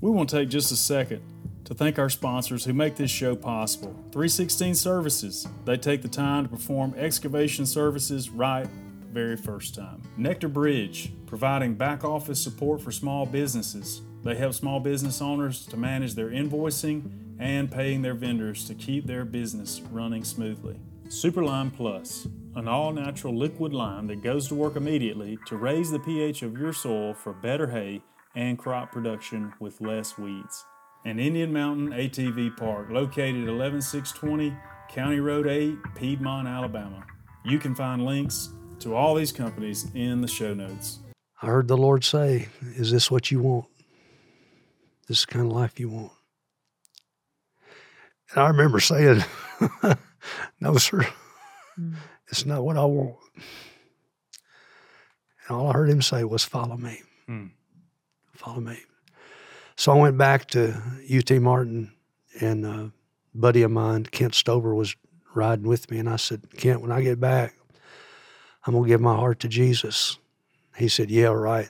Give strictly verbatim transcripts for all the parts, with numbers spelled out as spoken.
We want to take just a second to thank our sponsors who make this show possible. three sixteen Services. They take the time to perform excavation services right the very first time. Nectar Bridge, providing back office support for small businesses. They help small business owners to manage their invoicing and paying their vendors to keep their business running smoothly. Superlime Plus, an all-natural liquid lime that goes to work immediately to raise the pH of your soil for better hay and crop production with less weeds. And Indian Mountain A T V Park, located at eleven six twenty County Road eight, Piedmont, Alabama. You can find links to all these companies in the show notes. I heard the Lord say, is this what you want? This is the kind of life you want? And I remember saying, no, sir, mm. It's not what I want. And all I heard him say was, follow me. Mm. Follow me. So I went back to U T Martin, and a buddy of mine, Kent Stover, was riding with me. And I said, Kent, when I get back, I'm going to give my heart to Jesus. He said, yeah, right.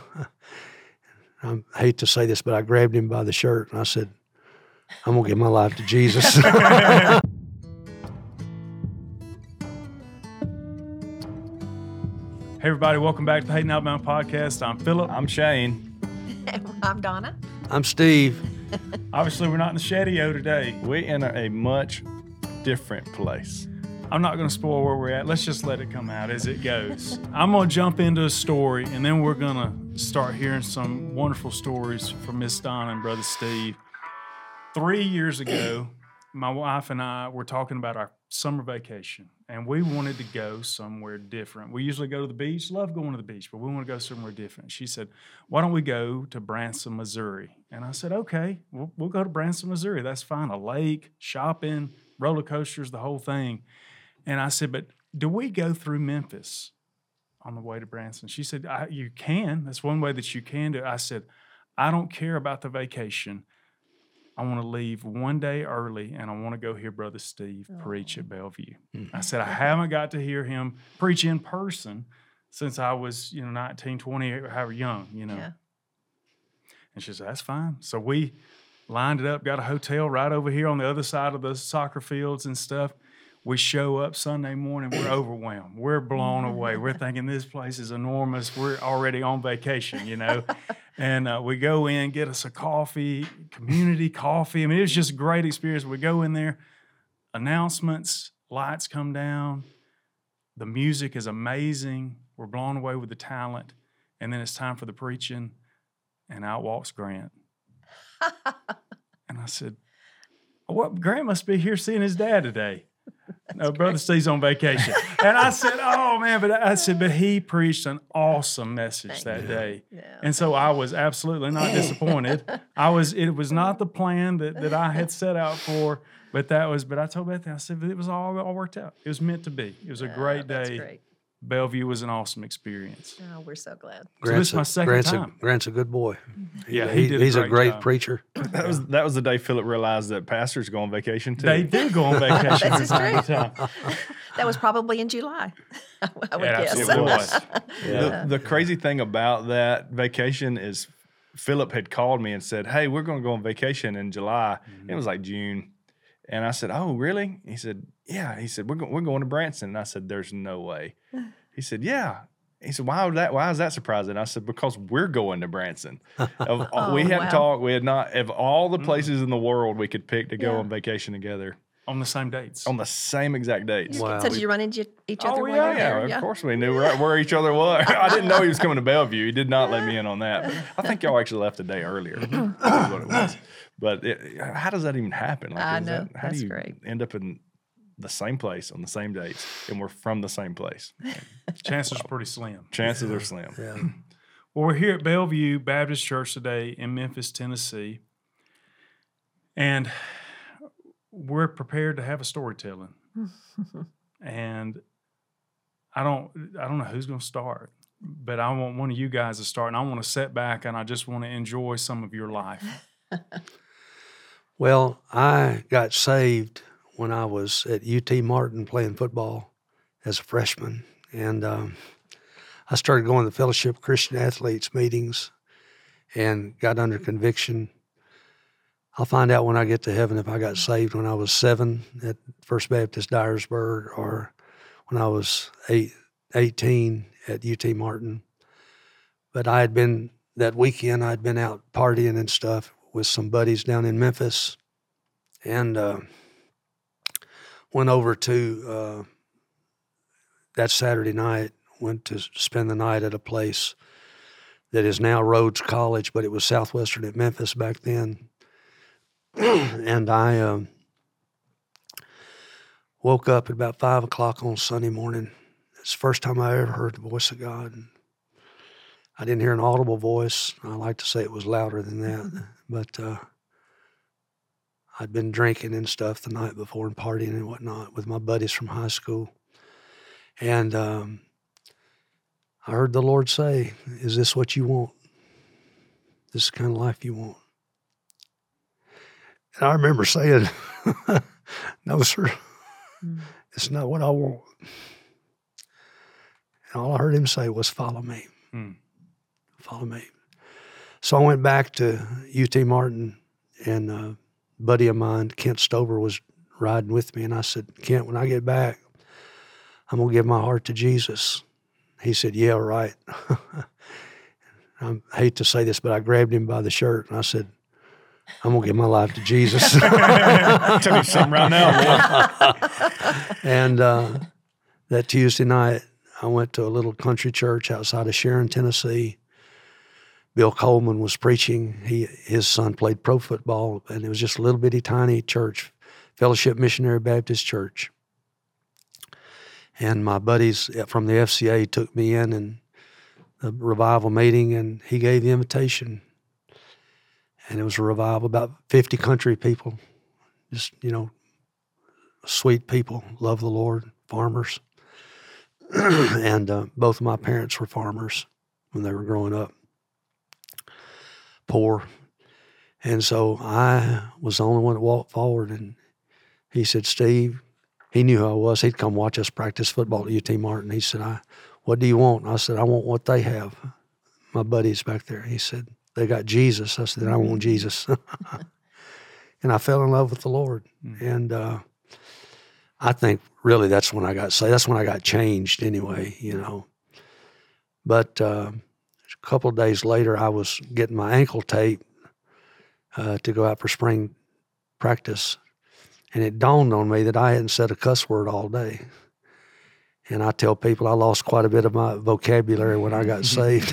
I hate to say this, but I grabbed him by the shirt, and I said, I'm going to give my life to Jesus. Hey, everybody, welcome back to the Hayden Alabama Podcast. I'm Philip. I'm Shane. I'm Donna. I'm Steve. Obviously, we're not in the Shadio today. We're in a, a much different place. I'm not going to spoil where we're at. Let's just let it come out as it goes. I'm going to jump into a story, and then we're going to start hearing some wonderful stories from Miss Donna and Brother Steve. Three years ago, my wife and I were talking about our summer vacation, and we wanted to go somewhere different. We usually go to the beach, love going to the beach, but we want to go somewhere different. She said, why don't we go to Branson, Missouri? And I said, okay, we'll, we'll go to Branson, Missouri. That's fine. A lake, shopping, roller coasters, the whole thing. And I said, but do we go through Memphis on the way to Branson? She said, I, you can. That's one way that you can do it. I said, I don't care about the vacation. I want to leave one day early, and I want to go hear Brother Steve oh. preach at Bellevue. Mm-hmm. I said, I haven't got to hear him preach in person since I was, you know, nineteen, twenty, however young, you know. Yeah. And she said, that's fine. So we lined it up, got a hotel right over here on the other side of the soccer fields and stuff. We show up Sunday morning, we're overwhelmed. We're blown away. We're thinking this place is enormous. We're already on vacation, you know. And uh, we go in, get us a coffee, community coffee. I mean, it was just a great experience. We go in there, announcements, lights come down. The music is amazing. We're blown away with the talent. And then it's time for the preaching, and out walks Grant. And I said, well, Grant must be here seeing his dad today. No, Brother Steve's on vacation. And I said, oh, man, but I said, but he preached an awesome message that day. Yeah. And so I was absolutely not disappointed. I was, it was not the plan that, that I had set out for, but that was, but I told Bethany, I said, it was all, all worked out. It was meant to be. It was a yeah, great day. That's great. Bellevue was an awesome experience. Oh, we're so glad. So this is my second Grant's time. A, Grant's a good boy. Yeah, he, he did he's a great, a great job. preacher. That was that was the day Philip realized that pastors go on vacation too. They do go on vacation. This is true. That was probably in July, I would yeah, guess. It was. Yeah. The, the crazy thing about that vacation is Philip had called me and said, hey, we're going to go on vacation in July. Mm-hmm. It was like June. And I said, oh, really? He said, yeah. He said, we're, go- we're going to Branson. And I said, there's no way. He said, yeah. He said, why would that? Why is that surprising? I said, because we're going to Branson. Of, oh, we hadn't wow. talked. We had not, of all the places mm. in the world we could pick to go yeah. on vacation together. On the same dates. On the same exact dates. Wow. So did you run into each other? Oh, while yeah, you were yeah. there? Of yeah. course we knew where, where each other was. I didn't know he was coming to Bellevue. He did not let me in on that. But I think y'all actually left a day earlier. Is what it was. But it, how does that even happen? Like, I know. That, how That's do you great. end up in the same place on the same dates, and we're from the same place? Chances are pretty slim. Chances yeah. are slim. Yeah. Well, we're here at Bellevue Baptist Church today in Memphis, Tennessee, and we're prepared to have a storytelling. And I don't, I don't know who's going to start, but I want one of you guys to start, and I want to sit back and I just want to enjoy some of your life. Well, I got saved when I was at U T Martin playing football as a freshman. And um, I started going to the Fellowship of Christian Athletes meetings and got under conviction I'll find out when I get to heaven if I got saved when I was seven at First Baptist Dyersburg or when I was eight, eighteen at U T Martin. But I had been, that weekend, I'd been out partying and stuff with some buddies down in Memphis and uh, went over to, uh, that Saturday night, went to spend the night at a place that is now Rhodes College, but it was Southwestern at Memphis back then. And I um, woke up at about five o'clock on Sunday morning. It's the first time I ever heard the voice of God. I didn't hear an audible voice. I like to say it was louder than that. But uh, I'd been drinking and stuff the night before and partying and whatnot with my buddies from high school. And um, I heard the Lord say, is this what you want? This is the kind of life you want? And I remember saying, no, sir, mm. It's not what I want. And all I heard him say was, follow me. Mm. Follow me. So I went back to U T Martin, and a buddy of mine, Kent Stover, was riding with me. And I said, Kent, when I get back, I'm going to give my heart to Jesus. He said, yeah, right. I hate to say this, but I grabbed him by the shirt, and I said, I'm going to give my life to Jesus. Tell me something right now, boy. And uh, that Tuesday night, I went to a little country church outside of Sharon, Tennessee. Bill Coleman was preaching. He His son played pro football, and it was just a little bitty tiny church, Fellowship Missionary Baptist Church. And my buddies from the F C A took me in and the revival meeting, and he gave the invitation. And it was a revival, about fifty country people, just, you know, sweet people, love the Lord, farmers. And uh, both of my parents were farmers when they were growing up, poor. And so I was the only one that walked forward, and he said, Steve, he knew who I was. He'd come watch us practice football at U T Martin. He said, I, what do you want? And I said, I want what they have. My buddies back there. He said, they got Jesus. I said, I want Jesus. And I fell in love with the Lord. Mm-hmm. And uh, I think really that's when I got saved. That's when I got changed anyway, you know. But uh, a couple of days later, I was getting my ankle taped uh, to go out for spring practice. And it dawned on me that I hadn't said a cuss word all day. And I tell people I lost quite a bit of my vocabulary when I got saved.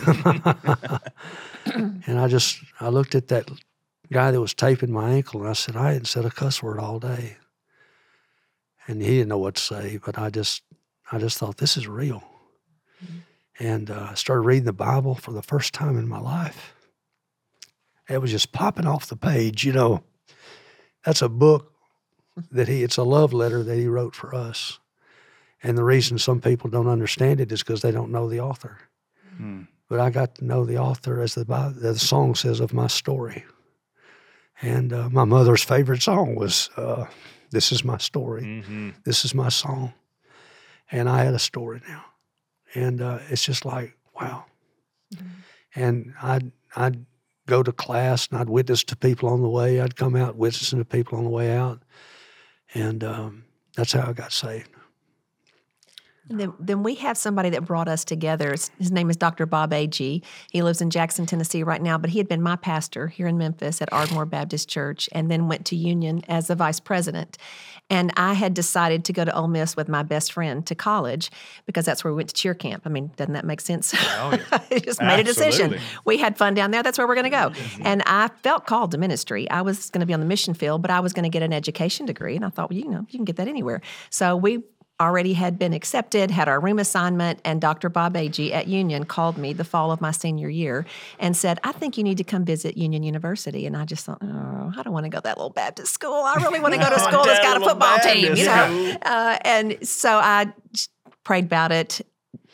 And I just, I looked at that guy that was taping my ankle, and I said, I hadn't said a cuss word all day. And he didn't know what to say, but I just, I just thought, this is real. Mm-hmm. And uh, I started reading the Bible for the first time in my life. It was just popping off the page, you know. That's a book that he, it's a love letter that he wrote for us. And the reason some people don't understand it is because they don't know the author. Hmm. But I got to know the author, as the, the song says, of my story. And uh, my mother's favorite song was, uh, This Is My Story. Mm-hmm. This is my song. And I had a story now. And uh, it's just like, wow. Mm-hmm. And I'd, I'd go to class, and I'd witness to people on the way. I'd come out witnessing to people on the way out. And um, that's how I got saved. Then, then we have somebody that brought us together. His name is Doctor Bob Agee. He lives in Jackson, Tennessee right now, but he had been my pastor here in Memphis at Ardmore Baptist Church, and then went to Union as the vice president. And I had decided to go to Ole Miss with my best friend to college because that's where we went to cheer camp. I mean, doesn't that make sense? Oh, yeah. I just made a decision. We had fun down there. That's where we're going to go. Mm-hmm. And I felt called to ministry. I was going to be on the mission field, but I was going to get an education degree. And I thought, well, you know, you can get that anywhere. So we already had been accepted, had our room assignment, and Doctor Bob Agee at Union called me the fall of my senior year and said, I think you need to come visit Union University. And I just thought, oh, I don't want to go to that little Baptist school. I really want to go to school that's got a football Baptist, team, you know. Uh, and so I prayed about it,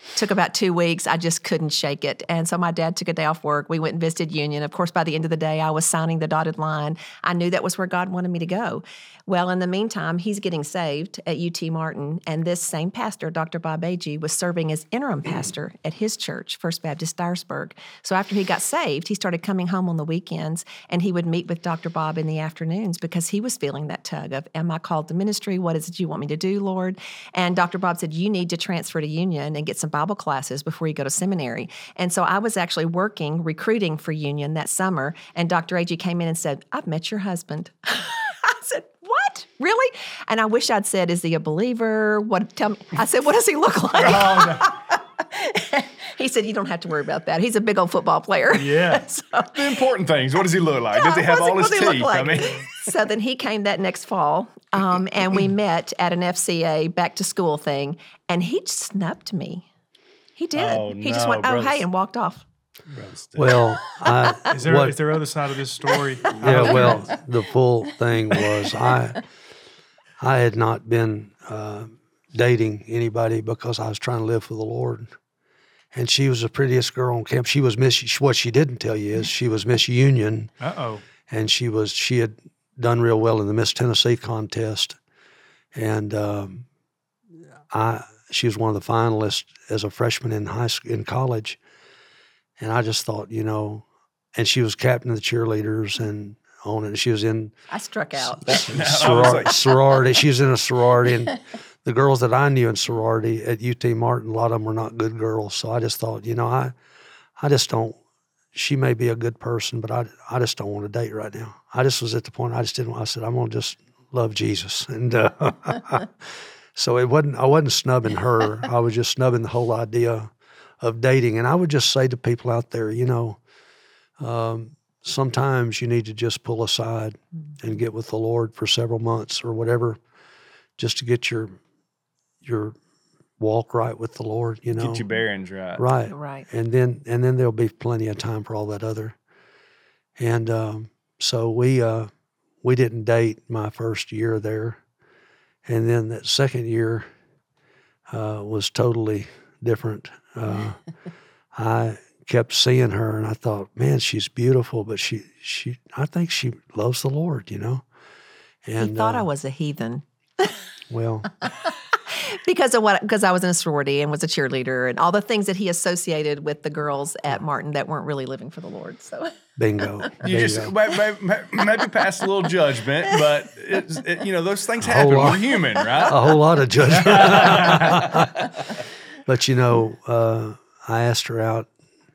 took about two weeks. I just couldn't shake it. And so my dad took a day off work. We went and visited Union. Of course, by the end of the day, I was signing the dotted line. I knew that was where God wanted me to go. Well, in the meantime, he's getting saved at U T Martin. And this same pastor, Doctor Bob Agee, was serving as interim pastor at his church, First Baptist Dyersburg. So after he got saved, he started coming home on the weekends, and he would meet with Doctor Bob in the afternoons because he was feeling that tug of, am I called to ministry? What is it you want me to do, Lord? And Doctor Bob said, you need to transfer to Union and get some Bible classes before you go to seminary. And so I was actually working, recruiting for Union that summer, and Doctor Agee came in and said, I've met your husband. I said, what? Really? And I wish I'd said, is he a believer? What? Tell me. I said, what does he look like? Oh, no. He said, you don't have to worry about that. He's a big old football player. Yeah. So, The important things. What does he look like? Does he have all his what does he look teeth? like? I mean, So then he came that next fall, um, and we met at an F C A back to school thing, and he just snubbed me. He did. Oh, he just no, went, oh, brothers. hey, and walked off. Well, I, Is there what- is there other side of this story? yeah, well, the full thing was I I had not been uh, dating anybody because I was trying to live for the Lord. And she was the prettiest girl on campus. She was Miss, what she didn't tell you is she was Miss Union, Uh-oh. and she was she had done real well in the Miss Tennessee contest. And um, I she was one of the finalists as a freshman in high school, in college. And I just thought, you know, and she was captain of the cheerleaders and on it. She was in I struck out. soror- like- sorority. She was in a sorority, and the girls that I knew in sorority at U T Martin, a lot of them were not good girls. So I just thought, you know, I, I just don't. She may be a good person, but I, I just don't want to date right now. I just was at the point I just didn't. I said I'm gonna just love Jesus, and uh, so it wasn't. I wasn't snubbing her. I was just snubbing the whole idea of dating. And I would just say to people out there, you know, um, sometimes you need to just pull aside and get with the Lord for several months or whatever, just to get your your walk right with the Lord. You know, get your bearings right. right, Right. and then and then there'll be plenty of time for all that other. And um, so we uh, we didn't date my first year there, and then that second year uh, was totally different. Uh, I kept seeing her, and I thought, man, she's beautiful, but she she I think she loves the Lord, you know. And He thought uh, I was a heathen well. because of what because I was in a sorority and was a cheerleader and all the things that he associated with the girls at Martin that weren't really living for the Lord. So Bingo. You Bingo. just maybe, maybe pass a little judgment, but it's, it, you know those things whole happen. lot. We're human, right? a whole lot of judgment. But you know, uh, I asked her out,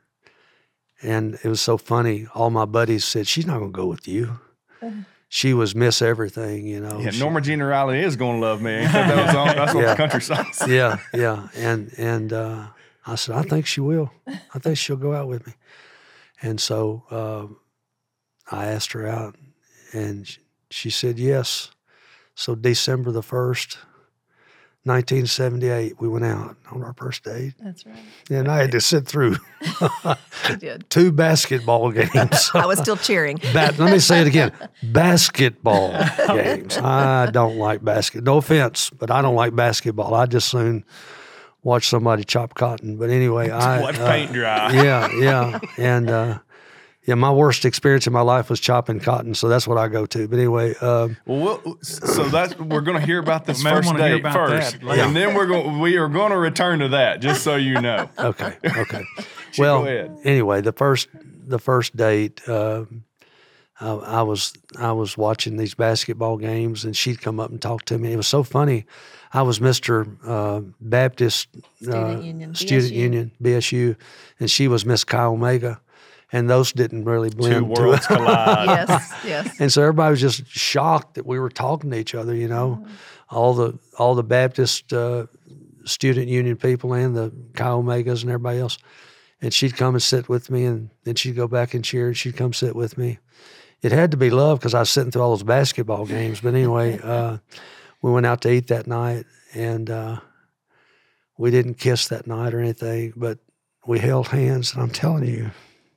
and it was so funny. All my buddies said, she's not going to go with you. She was Miss Everything, you know. Yeah, She- Norma Jean Riley is going to love me. Ain't that, that was on, that's on Yeah. the country songs. yeah, yeah. And and uh, I said, I think she will. I think she'll go out with me. And so um, I asked her out, and she, she said yes. So December the first, nineteen seventy-eight, we went out on our first date. that's right. And I had to sit through He did. two basketball games. I was still cheering. Bat, let me say it again. Basketball games. I don't like basket. No offense, but I don't like basketball. I just soon watch somebody chop cotton. But anyway, I Watch uh, paint dry. yeah, yeah, and uh, yeah, my worst experience in my life was chopping cotton, so that's what I go to. But anyway, um, Well, we'll so that's we're going to hear about this Maybe first wanna hear date about first, that later. and then we're going we are going to return to that. Just so you know. okay, okay. Go well, ahead. anyway, the first the first date, uh, I, I was I was watching these basketball games, and she'd come up and talk to me. It was so funny. I was Mister Uh, Baptist Student uh, Union, Student B S U. Union B S U, and she was Miss Chi Omega, and those didn't really blend. Two to- worlds collide. Yes, yes. And so everybody was just shocked that we were talking to each other, you know, all the all the Baptist uh, Student Union people and the Chi Omegas and everybody else. And she'd come and sit with me, and then she'd go back and cheer, and she'd come sit with me. It had to be love because I was sitting through all those basketball games. But anyway, uh, we went out to eat that night, and uh, we didn't kiss that night or anything, but we held hands. And I'm telling you,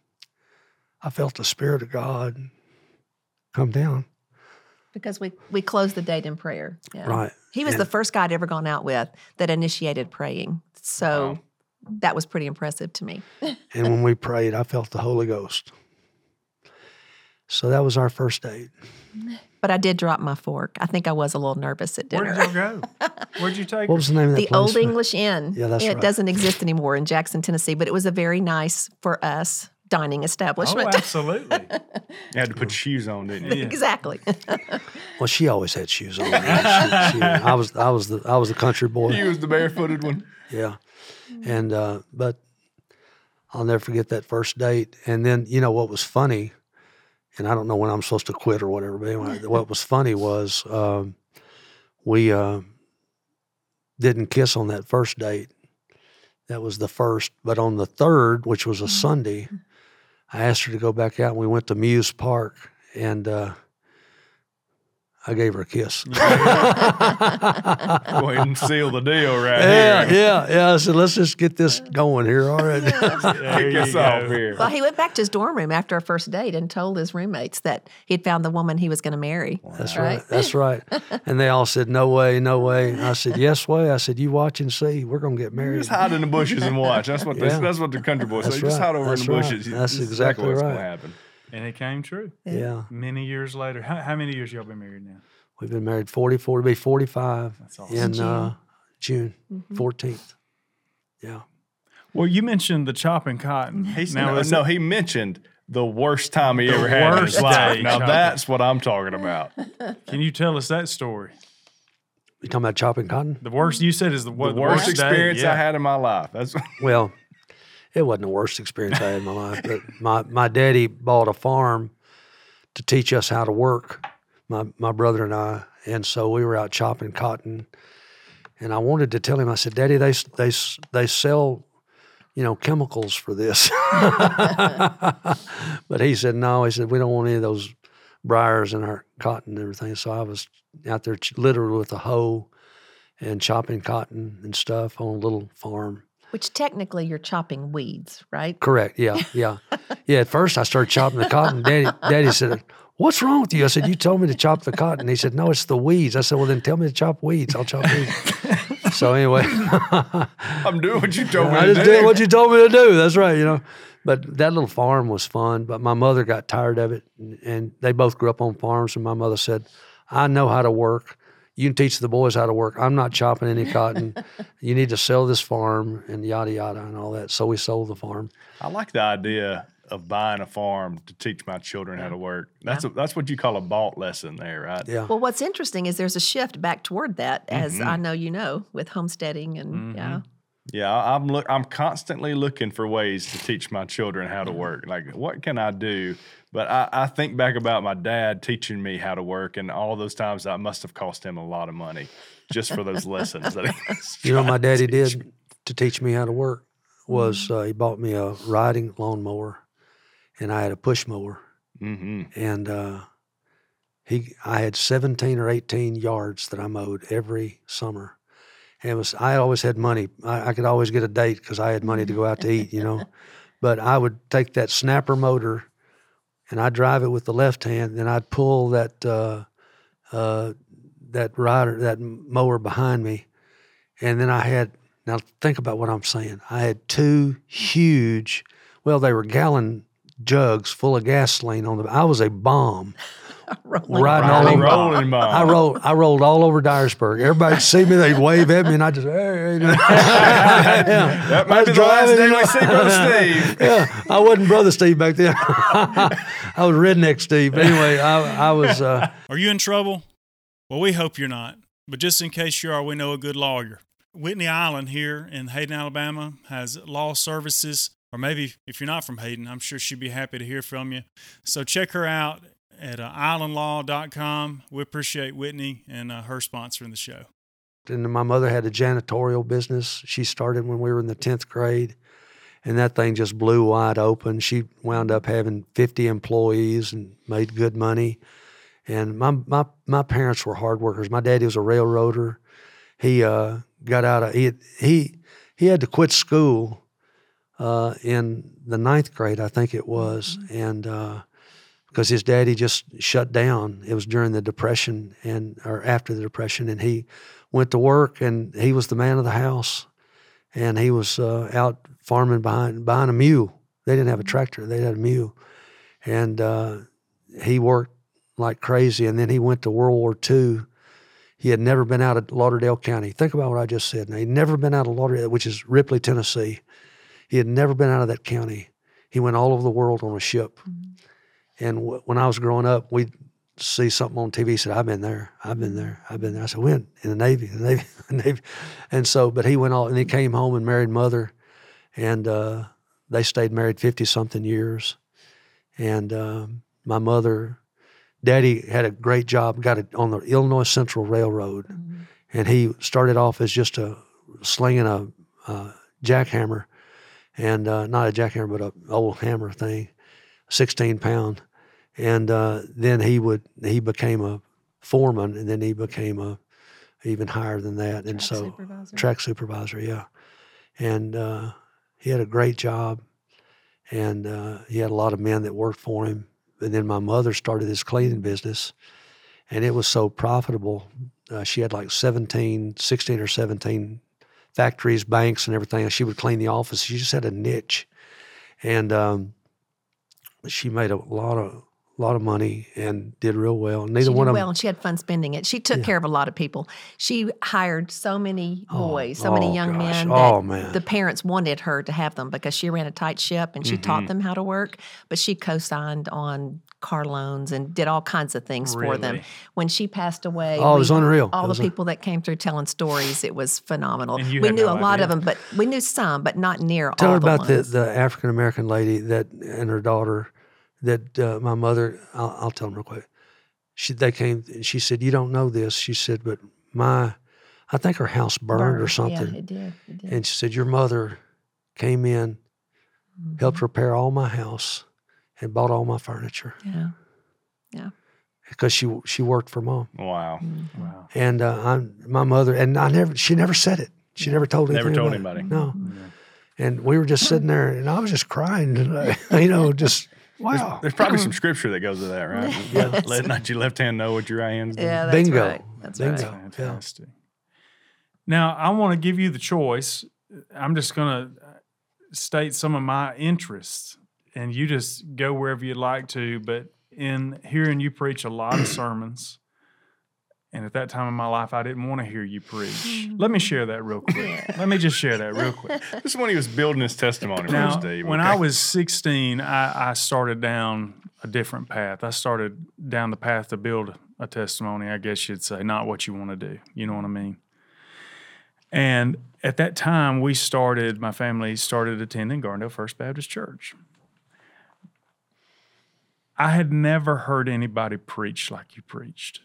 I felt the Spirit of God come down. Because we, we closed the date in prayer. Yeah. Right. He was And- the first guy I'd ever gone out with that initiated praying. So Wow. that was pretty impressive to me. And when we prayed, I felt the Holy Ghost. So that was our first date. But I did drop my fork. I think I was a little nervous at dinner. Where did y'all go? Where'd you take What her? was the name of that The place? Old English Inn. Yeah, that's It right. doesn't exist anymore in Jackson, Tennessee, but it was a very nice, for us, dining Oh, establishment. absolutely. You had to put shoes on, didn't you? Exactly. Well, she always had shoes on. She- she- I was, I was the, I was the country boy. He was the barefooted one. Yeah, and uh, but I'll never forget that first date. And then you know what was funny, and I don't know when I'm supposed to quit or whatever. But anyway, what was funny was um, we uh, didn't kiss on that first date. That was the first. But on the third, which was a Sunday, I asked her to go back out, and we went to Muse Park, and uh, I gave her a kiss. Go ahead and seal the deal right Yeah, here. yeah, yeah. I said, let's just get this going here. All right. There Kick you us go. off here. Well, he went back to his dorm room after our first date and told his roommates that he'd found the woman he was going to marry. That's right. That's right. And they all said, no way, no way. I said, yes way. I said, you watch and see. We're going to get married. Just hide in the bushes and watch. That's what Yeah. the, that's what the country boys say. That's Just right. hide over That's in the right. bushes. That's This is exactly what's right. going to happen. And it came true. Yeah. Many years later. How, how many years y'all been married now? We've been married forty-four, to be forty-five That's awesome. in June. uh, June fourteenth. Yeah. Well, you mentioned the chopping cotton. He's, now, no, is no, it- he mentioned the worst time he The ever had in his worst life. day Now chopping. that's what I'm talking about. can you tell us that story? You talking about chopping cotton? The worst you said is the, what, The worst day? experience Yeah. I had in my life. That's Well, it wasn't the worst experience I had in my life, but my, my daddy bought a farm to teach us how to work, my, my brother and I. And so we were out chopping cotton. And I wanted to tell him, I said, Daddy, they, they, they sell, you know, chemicals for this. But he said, no. He said, we don't want any of those briars in our cotton and everything. So I was out there ch- literally with a hoe and chopping cotton and stuff on a little farm. Which technically you're chopping weeds, right? Correct. Yeah, yeah, yeah. At first, I started chopping the cotton. Daddy, Daddy said, "What's wrong with you?" I said, "You told me to chop the cotton." He said, "No, it's the weeds." I said, "Well, then tell me to chop weeds. I'll chop weeds." So anyway, I'm doing what you told me I to just do. did what you told me to do. That's right, you know. But that little farm was fun. But my mother got tired of it, and, and they both grew up on farms. And my mother said, "I know how to work. You can teach the boys how to work. I'm not chopping any cotton. You need to sell this farm," and yada yada and all that. So we sold the farm. I like the idea of buying a farm to teach my children how to work. That's a, that's what you call a bought lesson there, right? Yeah. Well, what's interesting is there's a shift back toward that, as I know you know, with homesteading and yeah. Yeah, I- I'm look. I'm constantly looking for ways to teach my children how to work. Like, what can I do? But I, I think back about my dad teaching me how to work, and all those times that must have cost him a lot of money just for those lessons. That he was You know, what my trying to daddy teach did to teach me how to work was uh, he bought me a riding lawnmower, and I had a push mower, Mm-hmm. and uh, he I had seventeen or eighteen yards that I mowed every summer. And it was I always had money. I, I could always get a date because I had money to go out to eat, you know. But I would take that snapper motor, and I'd drive it with the left hand, and I'd pull that uh, uh, that rider that mower behind me, and then I had. Now think about what I'm saying. I had two huge, well, they were gallon jugs full of gasoline on them. I was a bomb. Rolling Riding all Rolling, over. rolling bomb. I rolled. I rolled all over Dyersburg. Everybody'd see me, they'd wave at me, and I just, hey, hey. Yeah. That I might was be the last driving, day you we know. see Brother Steve. Yeah, I wasn't Brother Steve back then. I was Redneck Steve. But anyway, I, I was. Uh, Are you in trouble? Well, we hope you're not. But just in case you are, we know a good lawyer. Whitney Island here in Hayden, Alabama has law services, or maybe if you're not from Hayden, I'm sure she'd be happy to hear from you. So check her out at uh, island law dot com. We appreciate Whitney and uh, her sponsoring the show. and my mother had a janitorial business. She started when we were in the tenth grade, and that thing just blew wide open. She wound up having fifty employees and made good money. And my my my parents were hard workers. My daddy was a railroader. He uh, got out of he he he had to quit school uh, in the ninth grade, I think it was, and uh, because his daddy just shut down. It was during the Depression and or after the Depression, and he went to work, and he was the man of the house. and he was uh, out farming behind behind a mule. They didn't have a tractor; they had a mule, and uh, he worked like crazy. And then he went to World War Two. He had never been out of Lauderdale County. Think about what I just said. Now, he'd never been out of Lauderdale, which is Ripley, Tennessee. He had never been out of that county. He went all over the world on a ship. Mm-hmm. And w- when I was growing up, we'd see something on T V. He said, I've been there. I've been there. I've been there. I said, when? In the Navy, the Navy, the Navy. And so, but he went all, and he came home and married mother. And uh, they stayed married fifty-something years. And uh, my mother... Daddy had a great job, got it on the Illinois Central Railroad, mm-hmm. and he started off as just a slinging a, a jackhammer, and uh, not a jackhammer, but an old hammer thing, sixteen pound, and uh, then he would he became a foreman, and then he became a even higher than that, and track so supervisor. track supervisor, yeah, and uh, he had a great job, and uh, he had a lot of men that worked for him. And then my mother started this cleaning business, and it was so profitable. Uh, she had like seventeen, sixteen or seventeen factories, banks, and everything. And she would clean the office. She just had a niche, and um, she made a lot of lot of money and did real well. Neither she did one of well, them. and she had fun spending it. She took Yeah. care of a lot of people. She hired so many Oh, boys, so oh, many young gosh. men that Oh, man. the parents wanted her to have them because she ran a tight ship and she Mm-hmm. taught them how to work. But she co-signed on car loans and did all kinds of things for them. Really? When she passed away, Oh, it was we- unreal. All It the was un- people that came through telling stories, it was phenomenal. And you We had knew no a lot idea. of them, but we knew some, but not near Tell all her the about the, ones. the African American lady that and her daughter that uh, my mother. I'll, I'll tell them real quick. She they came. And she said, "You don't know this." She said, "But my, I think her house burned, or Burned. something." Yeah, it did. It did. And she said, "Your mother came in, Mm-hmm. helped repair all my house, and bought all my furniture yeah. Yeah. because she she worked for mom." Wow. Wow. And uh, I'm my mother, and I never. She never said it. She never told anything. Never told about it. anybody. No. And we were just sitting there, and I was just crying. You know, just wow. There's probably some scripture that goes with that, right? Yeah. Let not your left hand know what your right hand's doing. Yeah, that's Bingo. right. That's Bingo. right. Fantastic. Now, I want to give you the choice. I'm just going to state some of my interests, and you just go wherever you'd like to. But in hearing you preach a lot of sermons, and at that time in my life, I didn't want to hear you preach. Let me share that real quick. Let me just share that real quick. This is when he was building his testimony Now, for Steve. when okay? I was sixteen, I, I started down a different path. I started down the path to build a testimony, I guess you'd say, not what you want to do. You know what I mean? And at that time, we started, my family started attending Gardendale First Baptist Church. I had never heard anybody preach like you preached.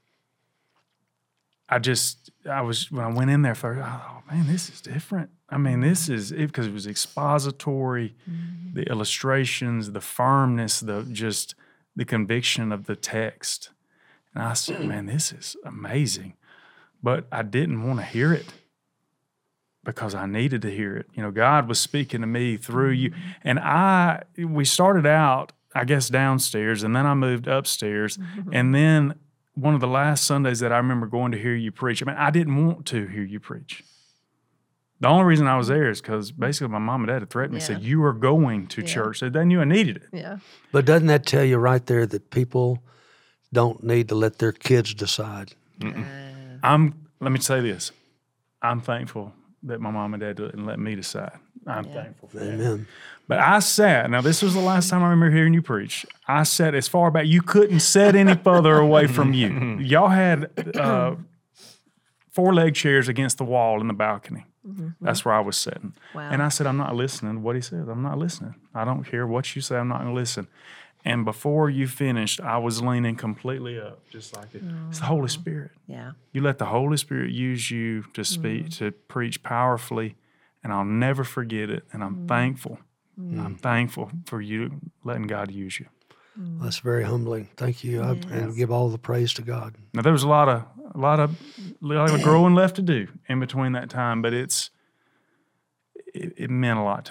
I just, I was, when I went in there first, oh man, this is different. I mean, this is, because it, it was expository, mm-hmm. the illustrations, the firmness, the just the conviction of the text. And I said, man, this is amazing. But I didn't want to hear it because I needed to hear it. You know, God was speaking to me through you. And I, we started out, I guess, downstairs, and then I moved upstairs. Mm-hmm. And then one of the last Sundays that I remember going to hear you preach, I mean, I didn't want to hear you preach. The only reason I was there is because basically my mom and dad had threatened me, Yeah. said, you are going to Yeah. church. So they knew I needed it. Yeah. But doesn't that tell you right there that people don't need to let their kids decide? I'm, let me say this. I'm thankful that my mom and dad didn't let me decide. I'm Yeah. thankful for that. Amen. But I sat, now this was the last time I remember hearing you preach. I sat as far back, you couldn't sit any further away from you. Y'all had uh, four leg chairs against the wall in the balcony. Mm-hmm. That's where I was sitting. Wow. And I said, I'm not listening to what he says. I'm not listening. I don't care what you say. I'm not going to listen. And before you finished, I was leaning completely up, just like it. It's the Holy Spirit. Yeah. You let the Holy Spirit use you to speak, mm. to preach powerfully, and I'll never forget it. And I'm mm. thankful. Mm. I'm thankful for you letting God use you. Mm. That's very humbling. Thank you, I, and give all the praise to God. Now there was a lot of a lot of, a lot of growing left to do in between that time, but it's it, it meant a lot to me.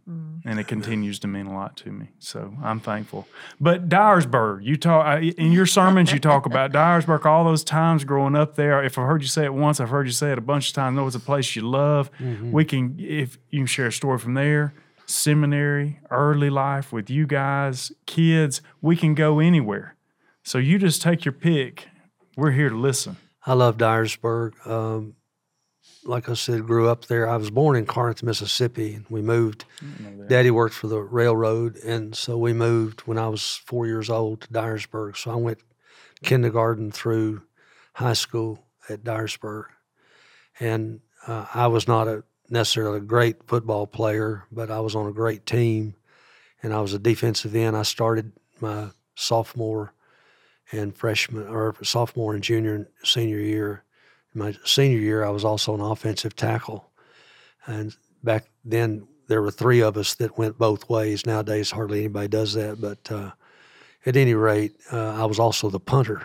and it continues to mean a lot to me. So I'm thankful. But Dyersburg, you talk in your sermons. You talk about Dyersburg all those times growing up there. If I've heard you say it once, I've heard you say it a bunch of times. I know it's a place you love. Mm-hmm. We can, if you can share a story from there, seminary, early life with you guys, kids. We can go anywhere. So you just take your pick. We're here to listen. I love Dyersburg. Um, Like I said, grew up there. I was born in Corinth, Mississippi, and we moved. Daddy worked for the railroad, and so we moved when I was four years old to Dyersburg. So I went kindergarten through high school at Dyersburg. And uh, I was not a necessarily a great football player, but I was on a great team, and I was a defensive end. I started my sophomore and freshman, or sophomore and junior and senior year. My senior year, I was also an offensive tackle. And back then, there were three of us that went both ways. Nowadays, hardly anybody does that. But uh, at any rate, uh, I was also the punter.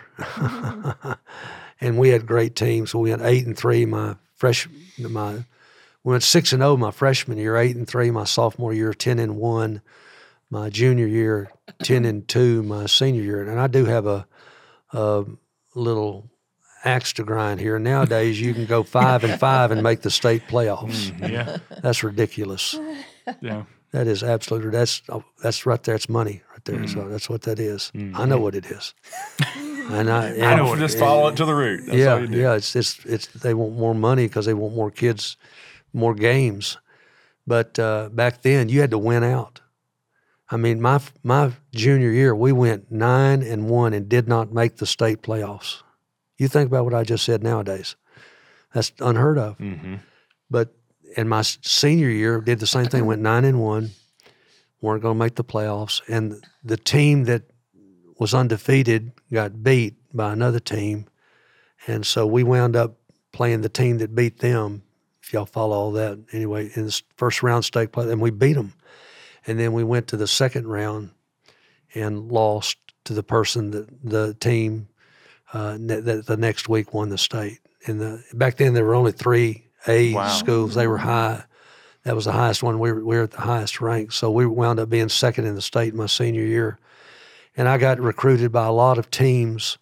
And we had great teams. We went eight and three my fresh, my we went six and zero my freshman year, eight and three my sophomore year, ten and one my junior year, ten and two my senior year. And I do have a, a little axe to grind here. Nowadays, you can go five and five and make the state playoffs. Mm, yeah, that's ridiculous. Yeah, that is absolutely. That's that's right there. It's money right there. Mm. So that's what that is. Mm. I know what it is. And I, and, I know. Just follow it to the root. That's yeah, all you do. yeah. It's it's it's. They want more money because they want more kids, more games. But uh, back then, you had to win out. I mean, my my junior year, we went nine and one and did not make the state playoffs. You think about what I just said nowadays. That's unheard of. Mm-hmm. But in my senior year, did the same thing, went nine and one, weren't going to make the playoffs. And the team that was undefeated got beat by another team. And so we wound up playing the team that beat them, if y'all follow all that. Anyway, in the first round state play, and we beat them. And then we went to the second round and lost to the person, that the team, Uh, that the next week won the state. And the back then there were only three A wow. schools. They were high. That was the highest one. We were, we were at the highest rank. So we wound up being second in the state my senior year. And I got recruited by a lot of teams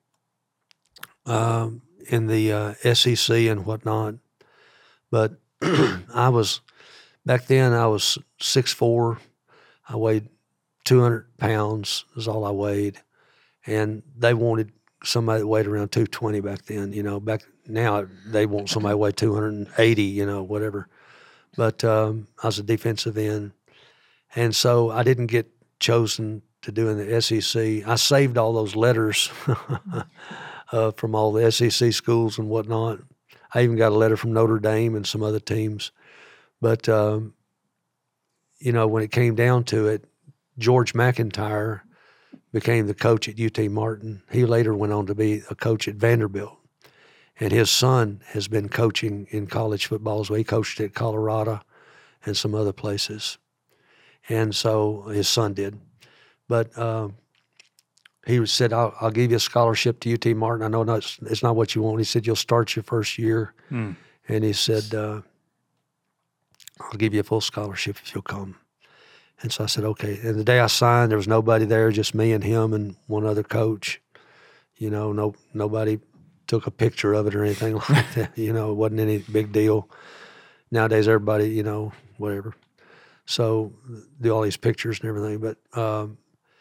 um, in the uh, S E C and whatnot. But I was, back then I was six foot four. I weighed two hundred pounds is all I weighed. And they wanted somebody that weighed around two twenty back then, you know. Back now, they want somebody weigh two eighty, you know, whatever. But um, I was a defensive end. And so I didn't get chosen to do in the S E C. I saved all those letters uh, from all the S E C schools and whatnot. I even got a letter from Notre Dame and some other teams. But, um, you know, when it came down to it, George McIntyre became the coach at U T Martin. He later went on to be a coach at Vanderbilt. And his son has been coaching in college football as well. He coached at Colorado and some other places. And so his son did. But uh, he said, I'll, I'll give you a scholarship to U T Martin. I know it's, it's not what you want. He said, you'll start your first year. Mm. And he said, uh, I'll give you a full scholarship if you'll come. And so I said, okay. And the day I signed, there was nobody there, just me and him and one other coach. You know, no nobody took a picture of it or anything like that. You know, it wasn't any big deal. Nowadays, everybody, you know, whatever. So do all these pictures and everything. But um,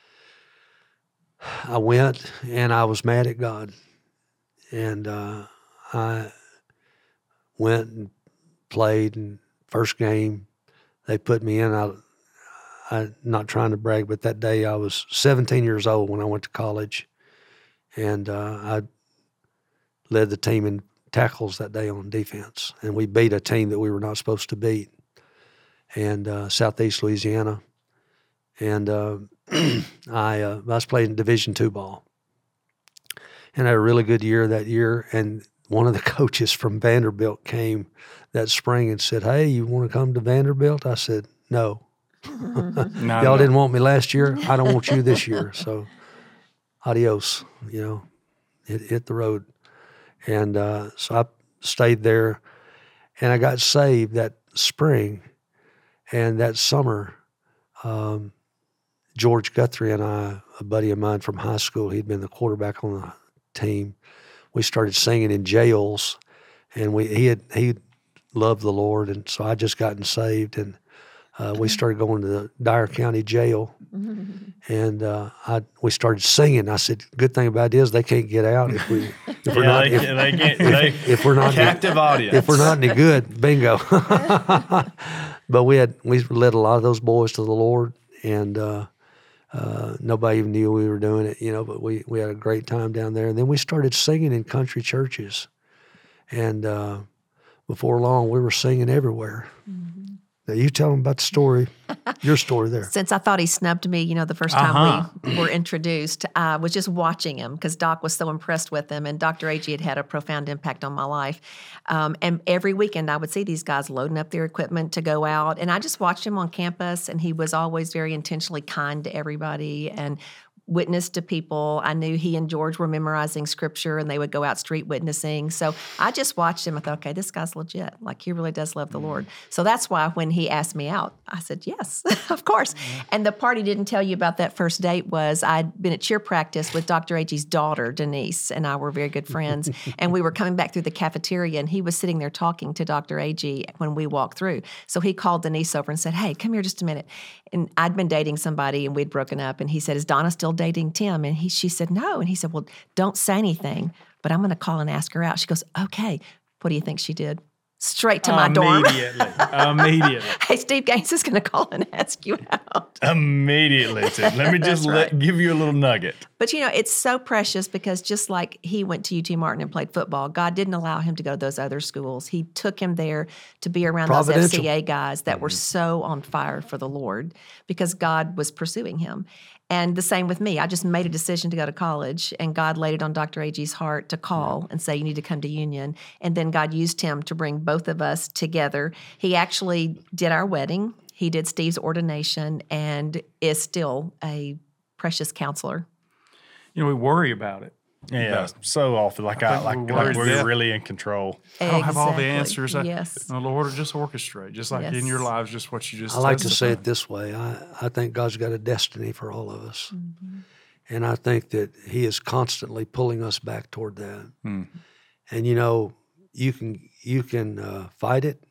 I went, and I was mad at God. And uh, I went and played, and first game, they put me in. I I'm not trying to brag, but that day I was seventeen years old when I went to college, and uh, I led the team in tackles that day on defense, and we beat a team that we were not supposed to beat, and uh, Southeast Louisiana, and uh, I, uh, I was playing Division two ball, and I had a really good year that year, and one of the coaches from Vanderbilt came that spring and said, hey, you want to come to Vanderbilt? I said, no. no Y'all no. didn't want me last year. I don't want you this year. So, adios. You know, hit, hit the road. And uh, so I stayed there, and I got saved that spring. And that summer, um, George Guthrie and I, a buddy of mine from high school, he'd been the quarterback on the team. We started singing in jails, and we he had he loved the Lord, and so I just gotten saved, and uh, we started going to the Dyer County Jail, and uh, I we started singing. I said, "Good thing about it is they can't get out if we if we're Yeah, not they, if, they get, they, if we're not captive audience. if we're not any good, bingo." But we had we led a lot of those boys to the Lord, and uh, uh, nobody even knew we were doing it, you know. But we we had a great time down there, and then we started singing in country churches, and uh, before long, we were singing everywhere. Mm-hmm. Now you tell them about the story, your story there. Since I thought he snubbed me, you know, the first time Uh-huh. we were introduced, I was just watching him because Doc was so impressed with him, and Doctor Agee had had a profound impact on my life. Um, and every weekend I would see these guys loading up their equipment to go out, and I just watched him on campus, and he was always very intentionally kind to everybody and witnessed to people. I knew he and George were memorizing scripture, and they would go out street witnessing. So I just watched him. I thought, okay, this guy's legit. Like, he really does love the Lord. So that's why when he asked me out, I said, yes, of course. And the part he didn't tell you about that first date was I'd been at cheer practice with Doctor Agee's daughter, Denise, and I were very good friends. And we were coming back through the cafeteria, and he was sitting there talking to Doctor Agee when we walked through. So he called Denise over and said, hey, come here just a minute. And I'd been dating somebody, and we'd broken up. And he said, is Donna still dating Tim? And he, she said, no. And he said, well, don't say anything, but I'm going to call and ask her out. She goes, okay. What do you think she did? Straight to my dorm. Immediately. Immediately. Hey, Steve Gaines is going to call and ask you out. Immediately. Said, let me just let, give you a little nugget. But, you know, it's so precious because just like he went to U T Martin and played football, God didn't allow him to go to those other schools. He took him there to be around those F C A guys that were so on fire for the Lord because God was pursuing him. And the same with me. I just made a decision to go to college, and God laid it on Doctor Agee's heart to call and say, you need to come to Union. And then God used him to bring both of us together. He actually did our wedding. He did Steve's ordination and is still a precious counselor. You know, we worry about it. Yeah, so often like I, think like, we're like worried we're death. really in control. I don't have all the Exactly. answers. I, Yes. The Lord will just orchestrate, just like in Yes. your lives, just what you just I like to say testified. it this way. I, I think God's got a destiny for all of us. Mm-hmm. And I think that he is constantly pulling us back toward that. Hmm. And, you know, you can you can uh, fight it.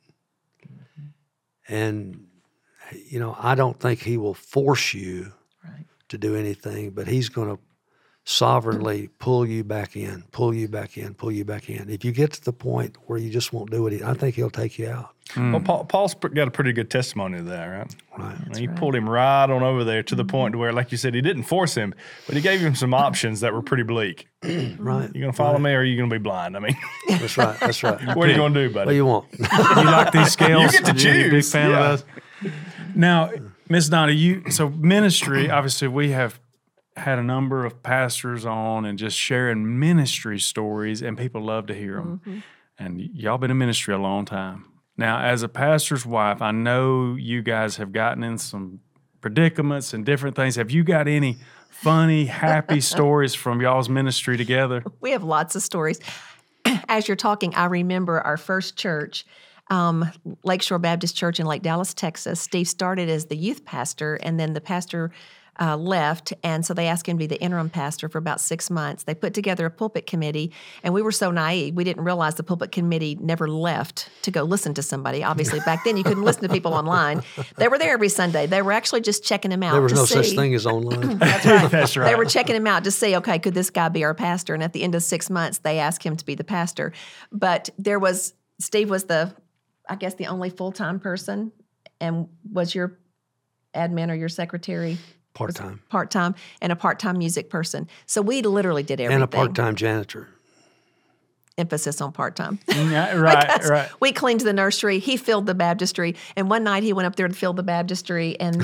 And, you know, I don't think he will force you Right. to do anything, but he's going to sovereignly pull you back in, pull you back in, pull you back in. If you get to the point where you just won't do it, I think he'll take you out. Hmm. Well, Paul, Paul's pr- got a pretty good testimony to that, right? Right. I mean, he right. pulled him right on over there to the point to where, like you said, he didn't force him, but he gave him some options that were pretty bleak. Right. You gonna follow me, or are you gonna be blind? I mean, That's right. That's right. what are you gonna do, What buddy? do you want? You like these scales? You get to Are you a big choose. fan Yeah. of those? Now, Miss Donna, you so ministry. Obviously, we have had a number of pastors on and just sharing ministry stories, and people love to hear them. Mm-hmm. And y'all been in ministry a long time. Now, as a pastor's wife, I know you guys have gotten in some predicaments and different things. Have you got any funny, happy stories from y'all's ministry together? We have lots of stories. As you're talking, I remember our first church, um, Lakeshore Baptist Church in Lake Dallas, Texas. Steve started as the youth pastor, and then the pastor uh, left, and so they asked him to be the interim pastor for about six months. They put together a pulpit committee, and we were so naive, we didn't realize the pulpit committee never left to go listen to somebody. Obviously, back then you couldn't listen to people online. They were there every Sunday. They were actually just checking him out. There was to no see. such thing as online. That's right. That's right. They were checking him out to see, okay, could this guy be our pastor? And at the end of six months, they asked him to be the pastor. But there was, Steve was the, I guess, the only full-time person, and was your admin or your secretary Part-time. part-time, and a part-time music person. So we literally did everything. And a part-time janitor. Emphasis on part-time. Yeah, right, Because right. We cleaned the nursery. He filled the baptistry. And one night he went up there to fill the baptistry. And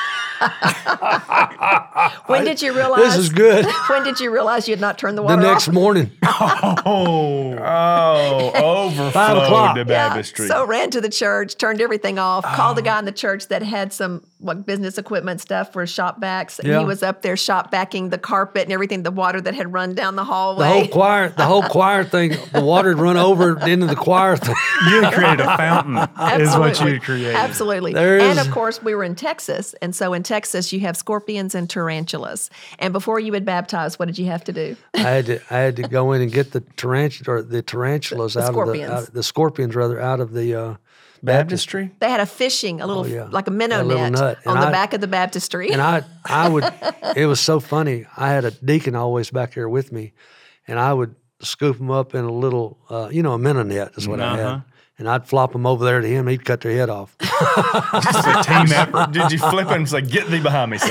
when did you realize? This is good. When did you realize you had not turned the The water next off? morning. Oh, Oh, overflowed o'clock. the Yeah, baptistry. so ran to the church, turned everything off, called the guy in the church that had some what business equipment stuff for shop backs. And Yeah. he was up there shop backing the carpet and everything, the water that had run down the hallway. The whole choir, the whole choir thing, the water had run over into the choir thing. You had created a fountain, is what you Absolutely. had created. Absolutely. There And is- of course, we were in Texas. And so in Texas, you have scorpions and tarantulas. And before you would baptize, what did you have to do? I had to, I had to go in and get the tarantula, or the tarantulas The out scorpions. of the, out, the scorpions rather out of the uh, Baptistry? They had a fishing, a little, Oh, yeah. like a minnow A little net nut. on And the I- back of the baptistry. And I, I would, it was so funny. I had a deacon always back there with me, and I would scoop them up in a little, uh, you know, a minnow net is what I Uh-huh. had. And I'd flop them over there to him. He'd cut their head off. Just a team effort. Did you flip him and say, "Get thee behind me"? Say,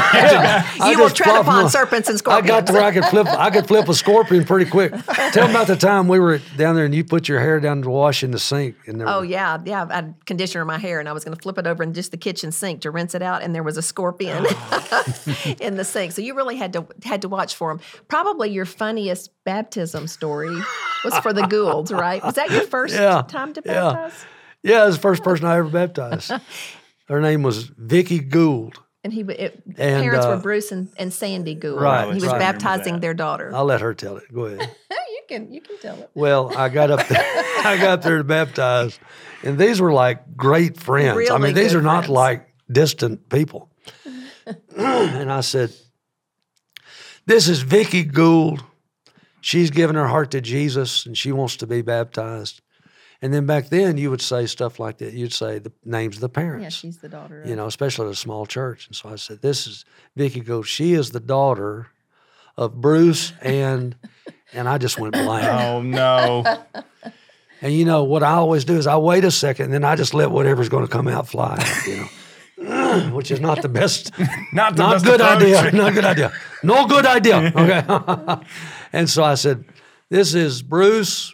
I you will just tread flop 'em upon up. serpents and I scorpions. got to where I could flip. I could flip a scorpion pretty quick. Tell me about the time we were down there and you put your hair down to wash in the sink. And there Oh were- yeah, yeah. I had conditioner in my hair, and I was going to flip it over in just the kitchen sink to rinse it out, and there was a scorpion in the sink. So you really had to had to watch for them. Probably your funniest baptism story was for the Goulds, right? Was that your first Yeah, time to yeah. baptize? yeah, it was the first person I ever baptized. Her name was Vicky Gould. And he, w- it, the And, parents uh, were Bruce and, and Sandy Gould. Right, He was right. baptizing Remember that. their daughter. I'll let her tell it. Go ahead. you can you can tell it. Well, I got up there. I got up there to baptize, and these were like great friends. I Really mean, these good are not friends. like distant people. And I said, "This is Vicky Gould. She's given her heart to Jesus, and she wants to be baptized." And then back then, you would say stuff like that. You'd say the names of the parents. Yeah, she's the daughter. Of, You know, especially at a small church. And so I said, "This is Vicky Gould. She is the daughter of Bruce and." And I just went blank. "Oh no!" And you know what I always do is I wait a second, and then I just let whatever's going to come out fly. You know, which is not the best, Not the not best good approach. idea, not good idea, no good idea. Okay. And so I said, "This is Bruce,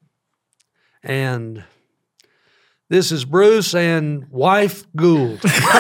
and this is Bruce and wife Gould."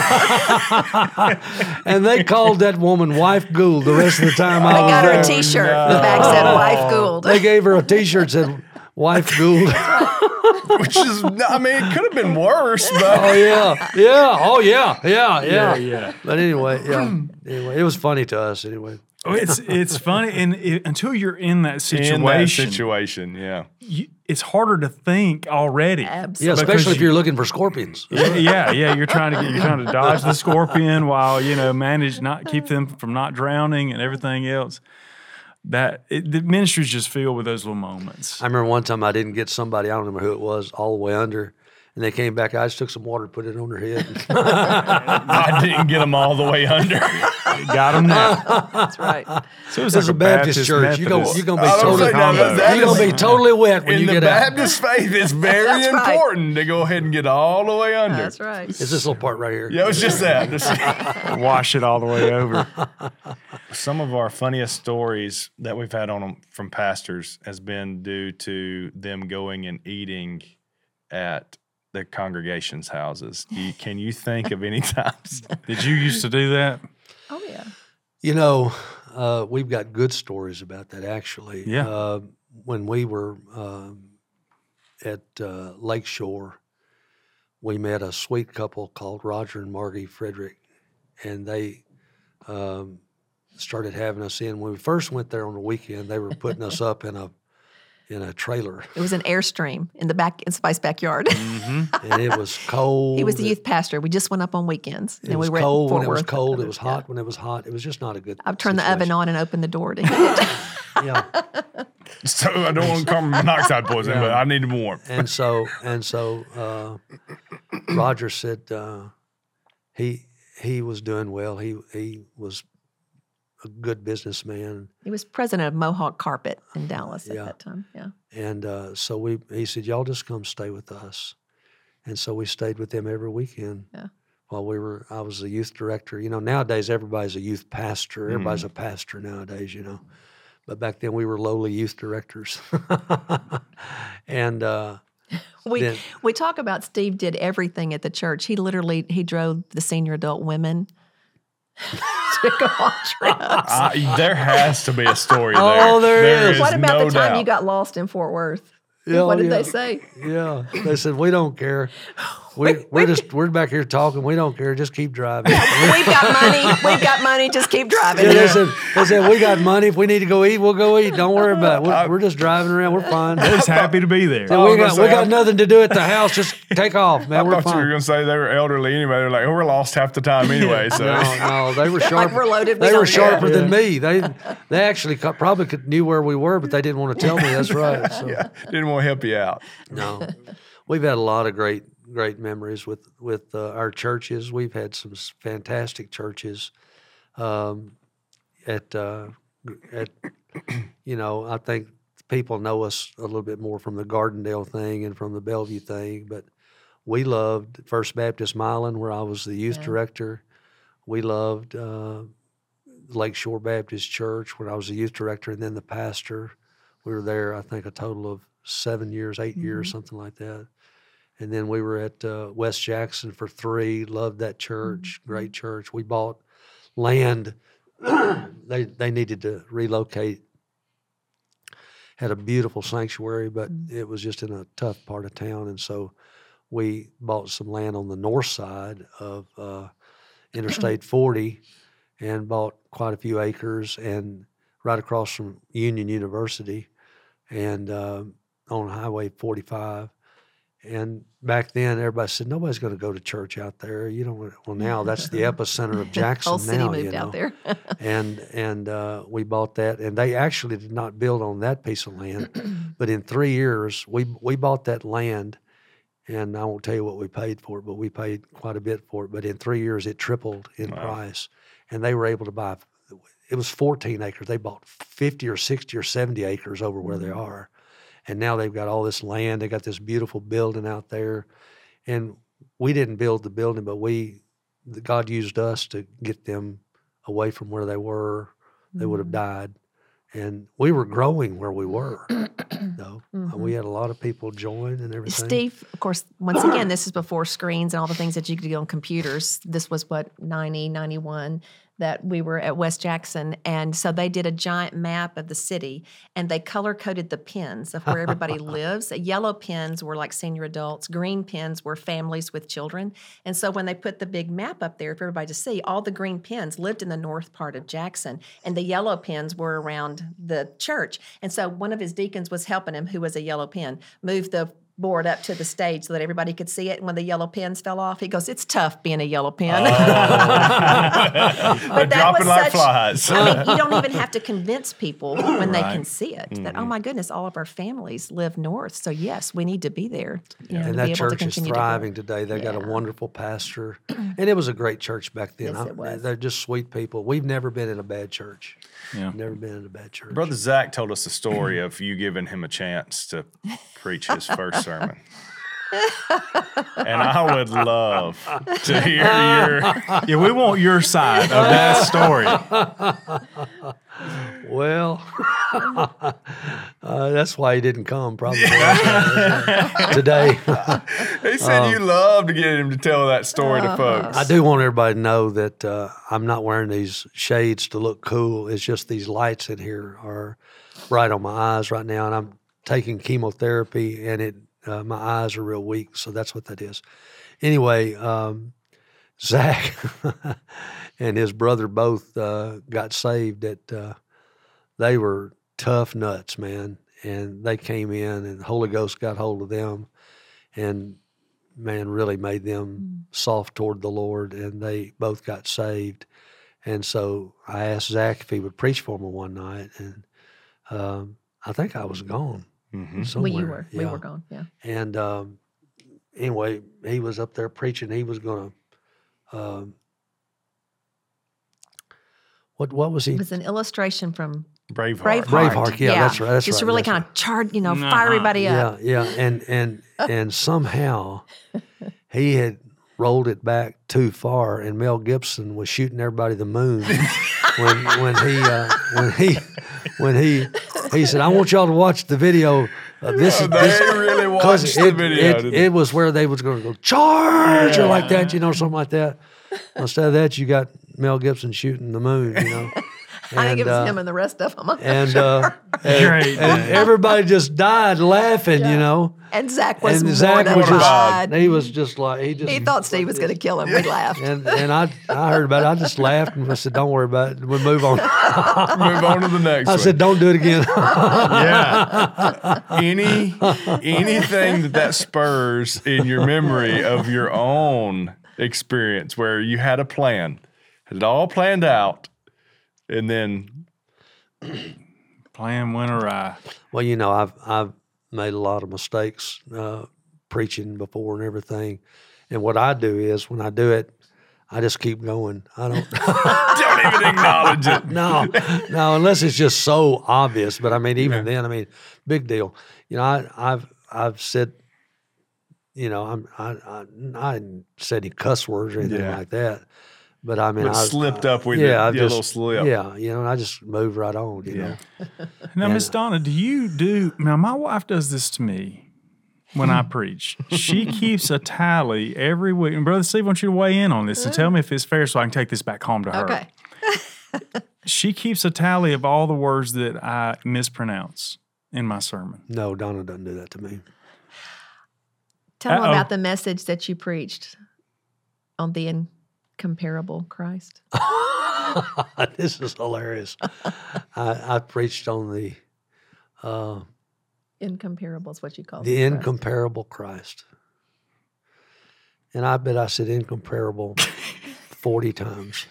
And they called that woman Wife Gould the rest of the time I They was got her there. a T-shirt. The back said "Wife Gould." They gave her a T-shirt that said Wife Gould. Which is, I mean, it could have been worse, Oh but yeah, yeah, oh yeah, yeah, yeah, Yeah, yeah. But anyway, yeah. Anyway, it was funny to us. Anyway, Oh, it's it's funny, and it, until you're in that situation, in that situation, yeah. you, it's harder to think already. yeah, Absolutely. especially if you're looking for scorpions. Yeah, yeah, yeah. You're trying to get, you're trying to dodge the scorpion while you know manage not keep them from not drowning and everything else. That it, the ministry's just filled with those little moments. I remember one time I didn't get somebody, I don't remember who it was, all the way under, and they came back. I just took some water, put it on their head. I didn't get them all the way under. Got them now. That's right. So it was It's like a Baptist, church. You're gonna, Methodist. you're gonna be I was totally, saying, now, that- that you're gonna is- be totally wet when In you the get out. Baptist faith, it's very That's right. important to go ahead and get all the way under. That's right. It's this little part right here. Yeah, it was just that. Just- Wash it all the way over. Some of our funniest stories that we've had on them from pastors has been due to them going and eating at the congregation's houses. Do you, can you think of any times? Did you used to do that? Oh yeah. You know, uh, we've got good stories about that, actually. Yeah. Uh, when we were um, at uh, Lakeshore, we met a sweet couple called Roger and Margie Frederick, and they um, started having us in. When we first went there on the weekend, they were putting us up in a in a trailer, It was an Airstream in the back in Spice backyard. and it was cold. He was the It- youth pastor. We just went up on weekends. It and was we were cold at Fort when it was Worth. cold. It was hot when it was hot. It was just not a good. I've turned the oven situation. on and opened the door to heat it. Yeah. So I don't want carbon monoxide poisoning, but I need more. and so and so uh, Roger said uh, he he was doing well. He he was a good businessman, He was president of Mohawk Carpet in Dallas at Yeah. that time. Yeah. and uh, so we he said, "Y'all just come stay with us," and so we stayed with them every weekend. Yeah. While we were, I was the youth director. You know, nowadays everybody's a youth pastor. Everybody's a pastor nowadays. You know, but back then we were lowly youth directors, and. Uh, We Then- we talk about Steve did everything at the church. He literally he drove the senior adult women to go on trips. I, there has to be a story there. Oh, there is. What about no the time doubt. you got lost in Fort Worth? Yeah, what did yeah. they say? Yeah, they said we don't care. we, we're just we're back here talking. We don't care. Just keep driving. We've got money. We've got money. Just keep driving. Yeah, they, said, they said, we got money. If we need to go eat, we'll go eat. Don't worry about it. We're, we're just driving around. We're fine. Just happy to be there. So we got we got nothing to do at the house. Just take off, man. I We're thought you were fine. going to say they were elderly anyway. They're like, oh, we're lost half the time anyway. So No, no, they were sharp. we're loaded, we They were don't care. sharper than me. They they actually co- probably could, knew where we were, but they didn't want to tell me. That's right. So. yeah, didn't want to help you out. No, we've had a lot of great, great memories with with uh, our churches. We've had some s- fantastic churches. Um, at uh, at you know, I think people know us a little bit more from the Gardendale thing and from the Bellevue thing, but we loved First Baptist Milan, where I was the youth Yeah. director. We loved uh, Lakeshore Baptist Church when I was the youth director, and then the pastor. We were there, I think, a total of seven years, eight years, something like that. And then we were at uh, West Jackson for three. Loved that church, great church. We bought land. they they needed to relocate. Had a beautiful sanctuary, but it was just in a tough part of town, and so we bought some land on the north side of uh, Interstate forty, and bought quite a few acres, and right across from Union University, and uh, on Highway forty-five. And back then, everybody said nobody's going to go to church out there. You know, well now that's the epicenter of Jackson. Whole city now, moved you know. out there. and and uh, we bought that, and they actually did not build on that piece of land, but in three years we we bought that land, and I won't tell you what we paid for it, but we paid quite a bit for it. But in three years it tripled in Wow. price, and they were able to buy. It was fourteen acres. They bought fifty or sixty or seventy acres over where they are, and now they've got all this land. They got this beautiful building out there, and we didn't build the building, but we God used us to get them away from where they were. They would have died, and we were growing where we were. though Uh, we had a lot of people join and everything. Steve, of course, once again, this is before screens and all the things that you could do on computers. This was what, ninety, ninety-one, that we were at West Jackson. And so they did a giant map of the city, and they color coded the pins of where everybody lives. Yellow pins were like senior adults, green pins were families with children. And so when they put the big map up there for everybody to see, all the green pins lived in the north part of Jackson, and the yellow pins were around the church. And so one of his deacons was helping him, who was a yellow pin, move the board up to the stage so that everybody could see it. And when the yellow pins fell off, he goes, "It's tough being a yellow pin." They're But that dropping was like such- flies. I mean, you don't even have to convince people when they Right. can see it that, oh my goodness, all of our families live north. So yes, we need to be there. You know, And to that be able to church is continue to grow. thriving today. They got a Yeah. wonderful pastor, and it was a great church back then. Yes, I- it was. They're just sweet people. We've never been in a bad church. Yeah. Never been in a bad church. Brother Zach told us a story of you giving him a chance to preach his first sermon. And I would love to hear your. Yeah, we want your side of that story. Well, uh, that's why he didn't come probably today. He said you love to get him to tell that story to folks. I do want everybody to know that uh, I'm not wearing these shades to look cool. It's just these lights in here are bright on my eyes right now, and I'm taking chemotherapy, and it uh, my eyes are real weak, so that's what that is. Anyway, um, Zach and his brother both uh, got saved. At uh, they were tough nuts, man, and they came in, and the Holy Ghost got hold of them, and man really made them soft toward the Lord, and they both got saved. And so I asked Zach if he would preach for me one night, and um, I think I was gone Mhm. somewhere. Well, you were. We Yeah. were gone. Yeah. And um, anyway, he was up there preaching. He was going to, um, what what was he? It was an illustration from Braveheart. Braveheart. Braveheart, yeah, that's right, that's Just to right, really that's kind right. of charge, you know, Uh-huh. fire everybody up. Yeah, yeah, and and and somehow he had rolled it back too far, and Mel Gibson was shooting everybody the moon when when he uh, when he when he he said, "I want y'all to watch the video. Uh, this Oh, is they this, really 'cause watched the it, video. It, didn't it was where they was going to go charge or like that, you know, something like that. Instead of that, you got Mel Gibson shooting the moon, you know. I think it was uh, him and the rest of them. I'm not and, sure. uh, and, Great. and everybody just died laughing, you know. and Zach was And Zach was mortified. just, he was just like, he just. He thought Steve was going to kill him. We laughed. And and I I heard about it. I just laughed and I said, "Don't worry about it. We'll move on." Move on to the next I one. said, "Don't do it again." yeah. Any anything that that spurs in your memory of your own experience where you had a plan, had it all planned out, and then Plan went awry. Well, you know, I've I've made a lot of mistakes uh, preaching before and everything, and what I do is when I do it, I just keep going. I don't. don't even acknowledge it. No, no, unless it's just so obvious. But I mean, even then, I mean, big deal. You know, I, I've I've said, you know, I'm I I, I hadn't said any cuss words or anything Yeah. like that. But I mean, But I slipped up with yeah, it, I yeah, a just, little slip. Yeah, you know, and I just move right on. You know, Now, Miss Donna, do you do now? My wife does this to me when I preach. She keeps a tally every week. And Brother Steve, I want you to weigh in on this and tell me if it's fair, so I can take this back home to her. Okay. She keeps a tally of all the words that I mispronounce in my sermon. no, Donna doesn't do that to me. Tell them Uh-oh. about the message that you preached on the incomparable Christ. This is hilarious. I, I preached on the uh, Incomparable is what you call the Christ. incomparable Christ, and I bet I said incomparable forty times.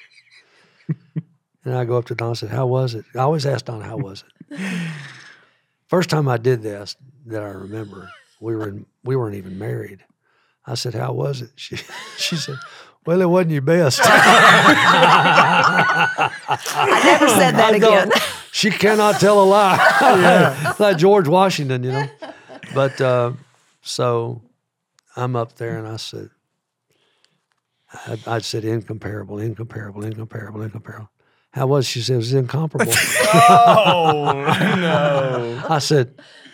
And I go up to Donna and said, "How was it?" I always ask Donna, "How was it?" First time I did this that I remember, we were in, we weren't even married. I said, "How was it?" She she said, "Well, it wasn't your best." I never said that I don't- again. She cannot tell a lie. Like George Washington, you know. But uh, so I'm up there and I said, I, I said incomparable, incomparable, incomparable, incomparable. How was it? She said it was incomparable. Oh no! I said,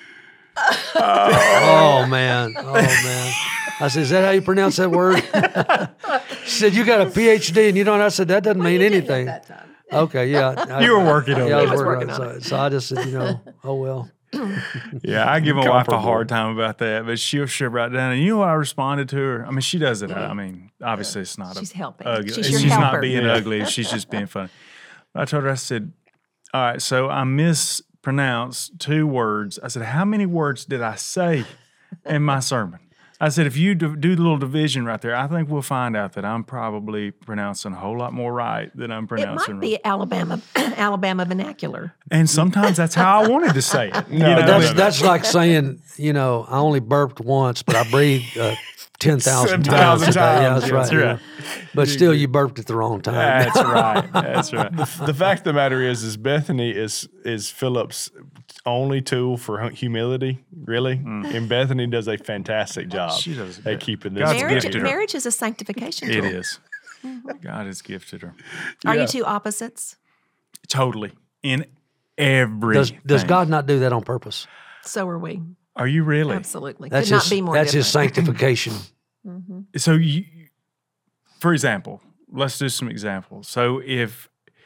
oh man, oh man. I said, is that how you pronounce that word? She said, you got a P H D and you don't. I said, that doesn't mean anything. That time. Okay, yeah. I- You were working on yeah, I it. was was working, working on on it. So, so I just said, you know, oh well. Yeah, I give my wife a Comparable. hard time about that, but she'll ship right down. And you know what I responded to her? I mean, she does it. I mean, obviously it's not She's a helping. ugly. She's She's, your not helper. being Yeah. ugly. She's just being funny. I told her, I said, all right, so I mispronounced two words. I said, how many words did I say in my sermon? I said, if you do, do the little division right there, I think we'll find out that I'm probably pronouncing a whole lot more right than I'm It pronouncing might be Alabama Alabama vernacular. And sometimes that's how I wanted to say it. you No, know? But that's no, no. that's like saying, you know, I only burped once, but I breathed uh, ten thousand Seven times. thousand today. Yeah, times, that's yeah. right. That's you right. know. But still, you burped at the wrong time. That's right. That's right. The fact of the matter is, is Bethany is is Philip's only tool for hu- humility. Really, and Bethany does a fantastic job She does a at great- keeping this. God's together. Marriage, gifted her. marriage is a sanctification It tool. is. God has gifted her. Are Yeah. you two opposites? Totally. In every. Does does God not do that on purpose? So are we. Are you really? Absolutely. That's Could his, not be more That's his different. sanctification. So, you, for example, let's do some examples. So, if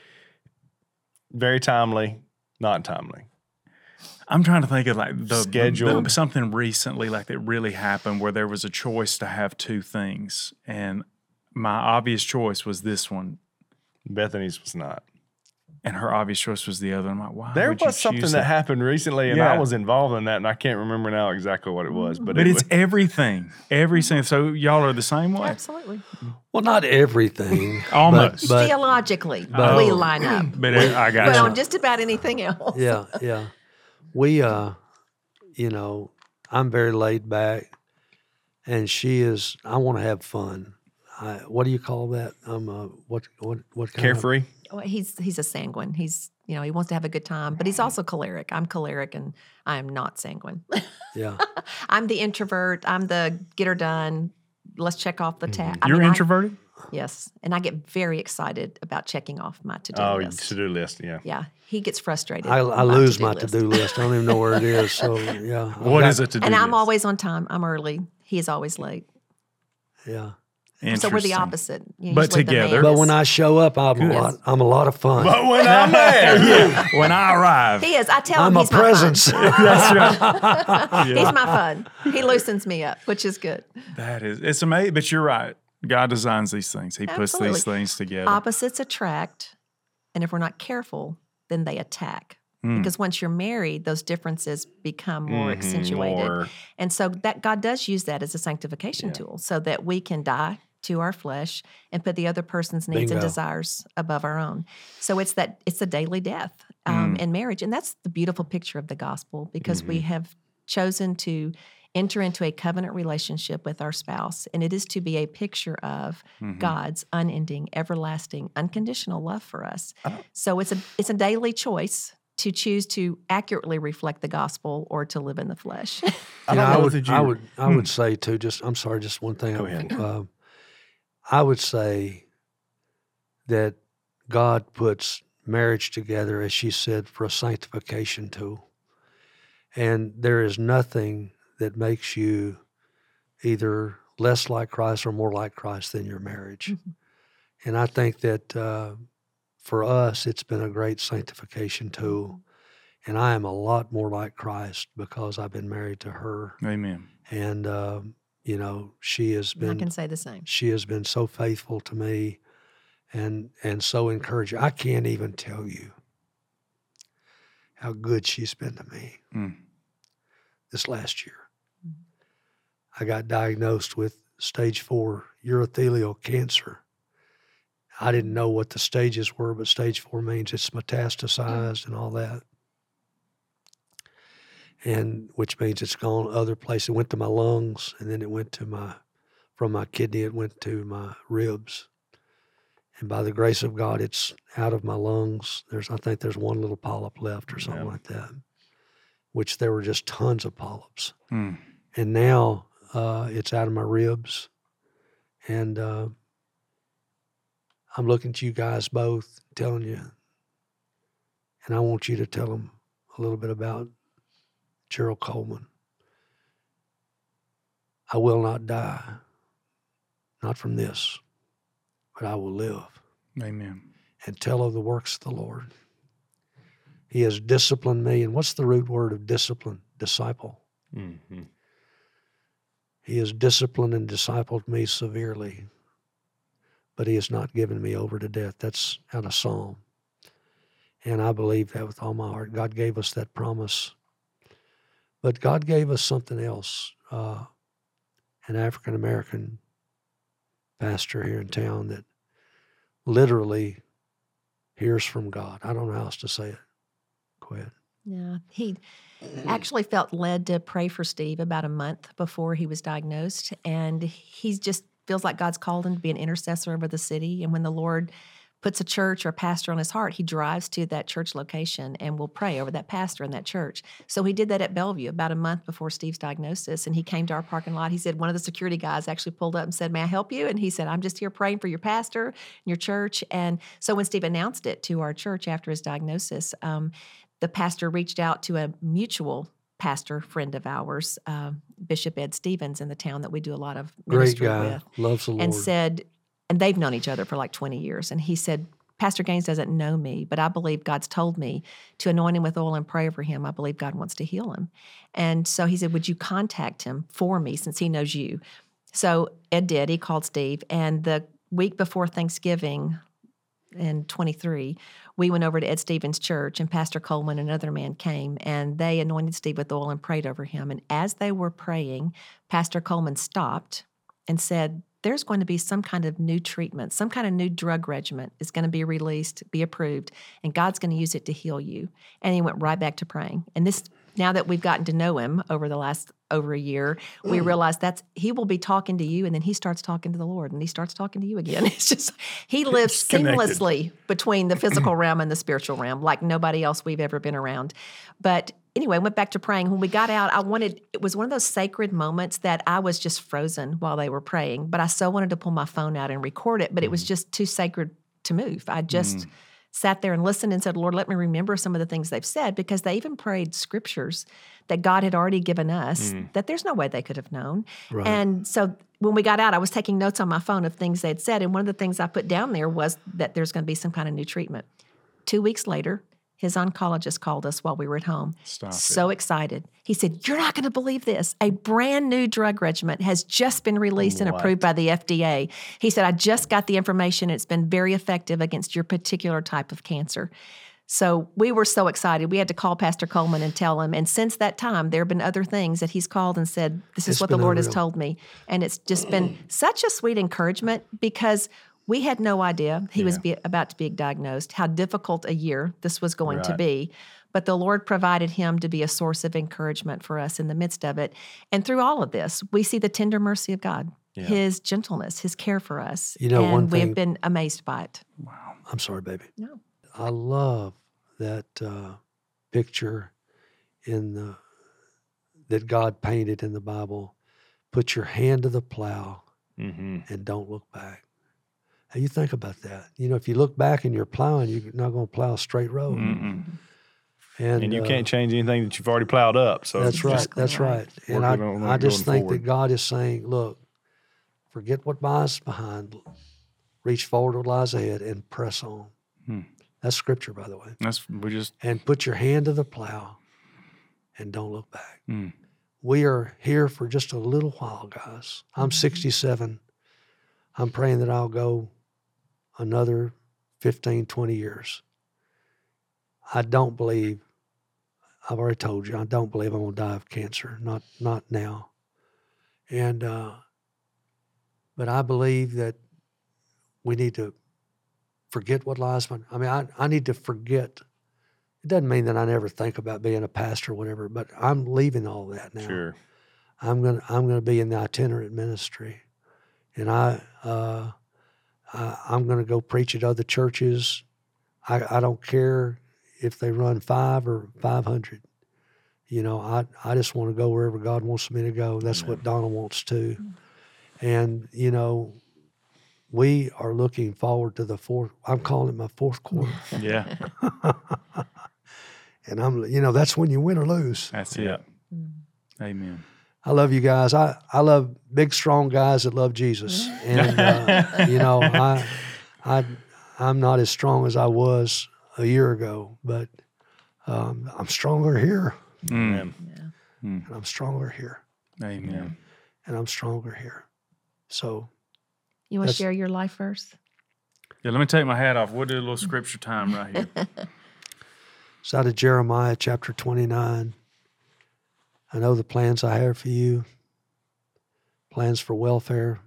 Very timely, not timely. I'm trying to think of like the, Scheduled. the something recently like that really happened where there was a choice to have two things, and my obvious choice was this one, Bethany's was not. and her obvious choice was the other. I'm like, why? There would you was something choose that happened recently, and I Yeah. was involved in that, and I can't remember now exactly what it was. But, But it it's was, everything, every single. So y'all are the same way. Absolutely. Well, not everything. Almost. But, but Theologically, Oh. we line up. But it, I got But you. on just about anything else. yeah, yeah. We, uh, you know, I'm very laid back, and she is. I want to have fun. I, what do you call that? I'm uh, what what what kind carefree. Well, he's he's a sanguine. He's you know he wants to have a good time, but he's also choleric. I'm choleric, and I am not sanguine. Of, yeah. I'm the introvert. I'm the get her done. Let's check off the tab. I You're mean, I- introverted? yes, and I get very excited about checking off my to-do Oh, list. to do list. Yeah. Yeah, he gets frustrated. I, I with lose to-do my list. to-do list. I don't even know where it is. So yeah. I've What got- is it to do? And I'm this? always on time. I'm early. He is always late. Yeah. So we're the Interesting. opposite. You know, But usually the man together. But is- when I show up, I'm a lot. I'm a lot of fun. But when I'm there, when I arrive. he is. I tell I'm him a he's my fun. presence. That's right. He's my fun. He loosens me up, which is good. That is, it's amazing. But you're right. God designs these things. He puts Absolutely. these things together. Opposites attract, and if we're not careful, then they attack. Mm. Because once you're married, those differences become more Mhm, accentuated. more. And so that God does use that as a sanctification tool so that we can die to our flesh and put the other person's needs and Bingo. desires above our own. So it's that it's a daily death um, Mm. in marriage. And that's the beautiful picture of the gospel because we Mm-hmm. have chosen to enter into a covenant relationship with our spouse. And it is to be a picture of Mhm. God's unending, everlasting, unconditional love for us. So it's a it's a daily choice to choose to accurately reflect the gospel or to live in the flesh. I You don't know, I know would, that you. I would, I would say too. Just, I'm sorry, just one thing. Go ahead. Um, I would say that God puts marriage together, as she said, for a sanctification tool, and there is nothing that makes you either less like Christ or more like Christ than your marriage. Mhm. And I think that uh, for us, it's been a great sanctification tool. And I am a lot more like Christ because I've been married to her. Amen. And, um, you know, she has I been can say the same. she has been so faithful to me and and so encouraging. I can't even tell you how good she's been to me Mm. this last year. I got diagnosed with stage four urothelial cancer. I didn't know what the stages were, but stage four means it's metastasized and all that. And which means it's gone other places. It went to my lungs, and then it went to my, from my kidney, it went to my ribs. And by the grace of God, it's out of my lungs. There's, I think there's one little polyp left or something Yeah. like that, which there were just tons of polyps. Mm. And now uh, it's out of my ribs. And uh, I'm looking at you guys both, telling you, and I want you to tell them a little bit about Gerald Coleman. I will not die, not from this, but I will live Amen. and tell of the works of the Lord. He has disciplined me. And what's the root word of discipline? Disciple. Mm-hmm. He has disciplined and discipled me severely, but he has not given me over to death. That's out of Psalm. And I believe that with all my heart. God gave us that promise. But God gave us something else. Uh, an African-American pastor here in town that literally hears from God. I don't know how else to say it. Go ahead. Yeah, he actually felt led to pray for Steve about a month before he was diagnosed, and he just feels like God's called him to be an intercessor over the city. And when the Lord puts a church or a pastor on his heart, he drives to that church location and will pray over that pastor in that church. So he did that at Bellevue about a month before Steve's diagnosis, and he came to our parking lot. He said one of the security guys actually pulled up and said, "May I help you?" And he said, "I'm just here praying for your pastor and your church." And so when Steve announced it to our church after his diagnosis, um, the pastor reached out to a mutual pastor friend of ours, uh, Bishop Ed Stevens in the town that we do a lot of Great ministry guy. with, Loves the Lord. and said, and they've known each other for like twenty years. And he said, "Pastor Gaines doesn't know me, but I believe God's told me to anoint him with oil and pray over him. I believe God wants to heal him." And so he said, "Would you contact him for me since he knows you?" So Ed did. He called Steve. And the week before Thanksgiving in twenty-three, we went over to Ed Stevens' church, and Pastor Coleman and another man came, and they anointed Steve with oil and prayed over him. And as they were praying, Pastor Coleman stopped and said, "There's going to be some kind of new treatment, some kind of new drug regimen is going to be released, be approved, and God's going to use it to heal you." And he went right back to praying. And this, now that we've gotten to know him over the last over a year, we realize that's he will be talking to you, and then he starts talking to the Lord, and he starts talking to you again. It's just he lives It's connected. seamlessly between the physical realm and the spiritual realm, like nobody else we've ever been around. But anyway, went back to praying. When we got out, I wanted, it was one of those sacred moments that I was just frozen while they were praying, but I so wanted to pull my phone out and record it, but it was just too sacred to move. I just sat there and listened and said, Lord, let me remember some of the things they've said, because they even prayed scriptures that God had already given us Mm. that there's no way they could have known. Right. And so when we got out, I was taking notes on my phone of things they'd said. And one of the things I put down there was that there's going to be some kind of new treatment. Two weeks later, his oncologist called us while we were at home. Stop it. So excited. He said, you're not going to believe this. A brand new drug regimen has just been released and What? approved by the F D A. He said, I just got the information. It's been very effective against your particular type of cancer. So we were so excited. We had to call Pastor Coleman and tell him. And since that time, there have been other things that he's called and said, this is It's what the been Lord has unreal. told me. And it's just been such a sweet encouragement, because we had no idea he was be, about to be diagnosed, how difficult a year this was going to Right. be. But the Lord provided him to be a source of encouragement for us in the midst of it. And through all of this, we see the tender mercy of God, Yeah. his gentleness, his care for us. You know, and one we thing- have been amazed by it. I'm sorry, baby. No. I love that uh, picture in the that God painted in the Bible. Put your hand to the plow Mm-hmm. and don't look back. Now you think about that. You know, if you look back and you're plowing, you're not going to plow a straight road. Mm-mm. And, And you uh, can't change anything that you've already plowed up. So That's just- right. Exactly That's right. right. And Working I, on- I just going think forward. that God is saying, look, forget what lies behind, reach forward what lies ahead, and press on. Hmm. That's scripture, by the way. That's we just And put your hand to the plow and don't look back. mm. We are here for just a little while, guys. I'm sixty-seven. I'm praying that I'll go another fifteen, twenty years. I don't believe, I've already told you, I don't believe I'm going to die of cancer. Not not now. And, uh, but I believe that we need to forget what lies behind. I mean, I, I need to forget. It doesn't mean that I never think about being a pastor or whatever, but I'm leaving all that now. Sure. I'm gonna I'm gonna be in the itinerant ministry, and I, uh, I I'm gonna go preach at other churches. I I don't care if they run five or five hundred. You know, I I just want to go wherever God wants me to go. That's what Donna wants too. And you know, we are looking forward to the fourth. I'm calling it my fourth quarter, Yeah, and I'm you know that's when you win or lose. that's Yeah. it. Amen. I love you guys. I, I love big, strong guys that love Jesus. And, uh, you know, I, I, I'm not as strong as I was a year ago, but um, I'm stronger here. Mm. Amen. And I'm stronger here. Amen. And I'm stronger here. So, You want to That's- share your life verse? Yeah, let me take my hat off. We'll do a little scripture time right here. it's out of Jeremiah chapter twenty-nine. I know the plans I have for you, plans for welfare,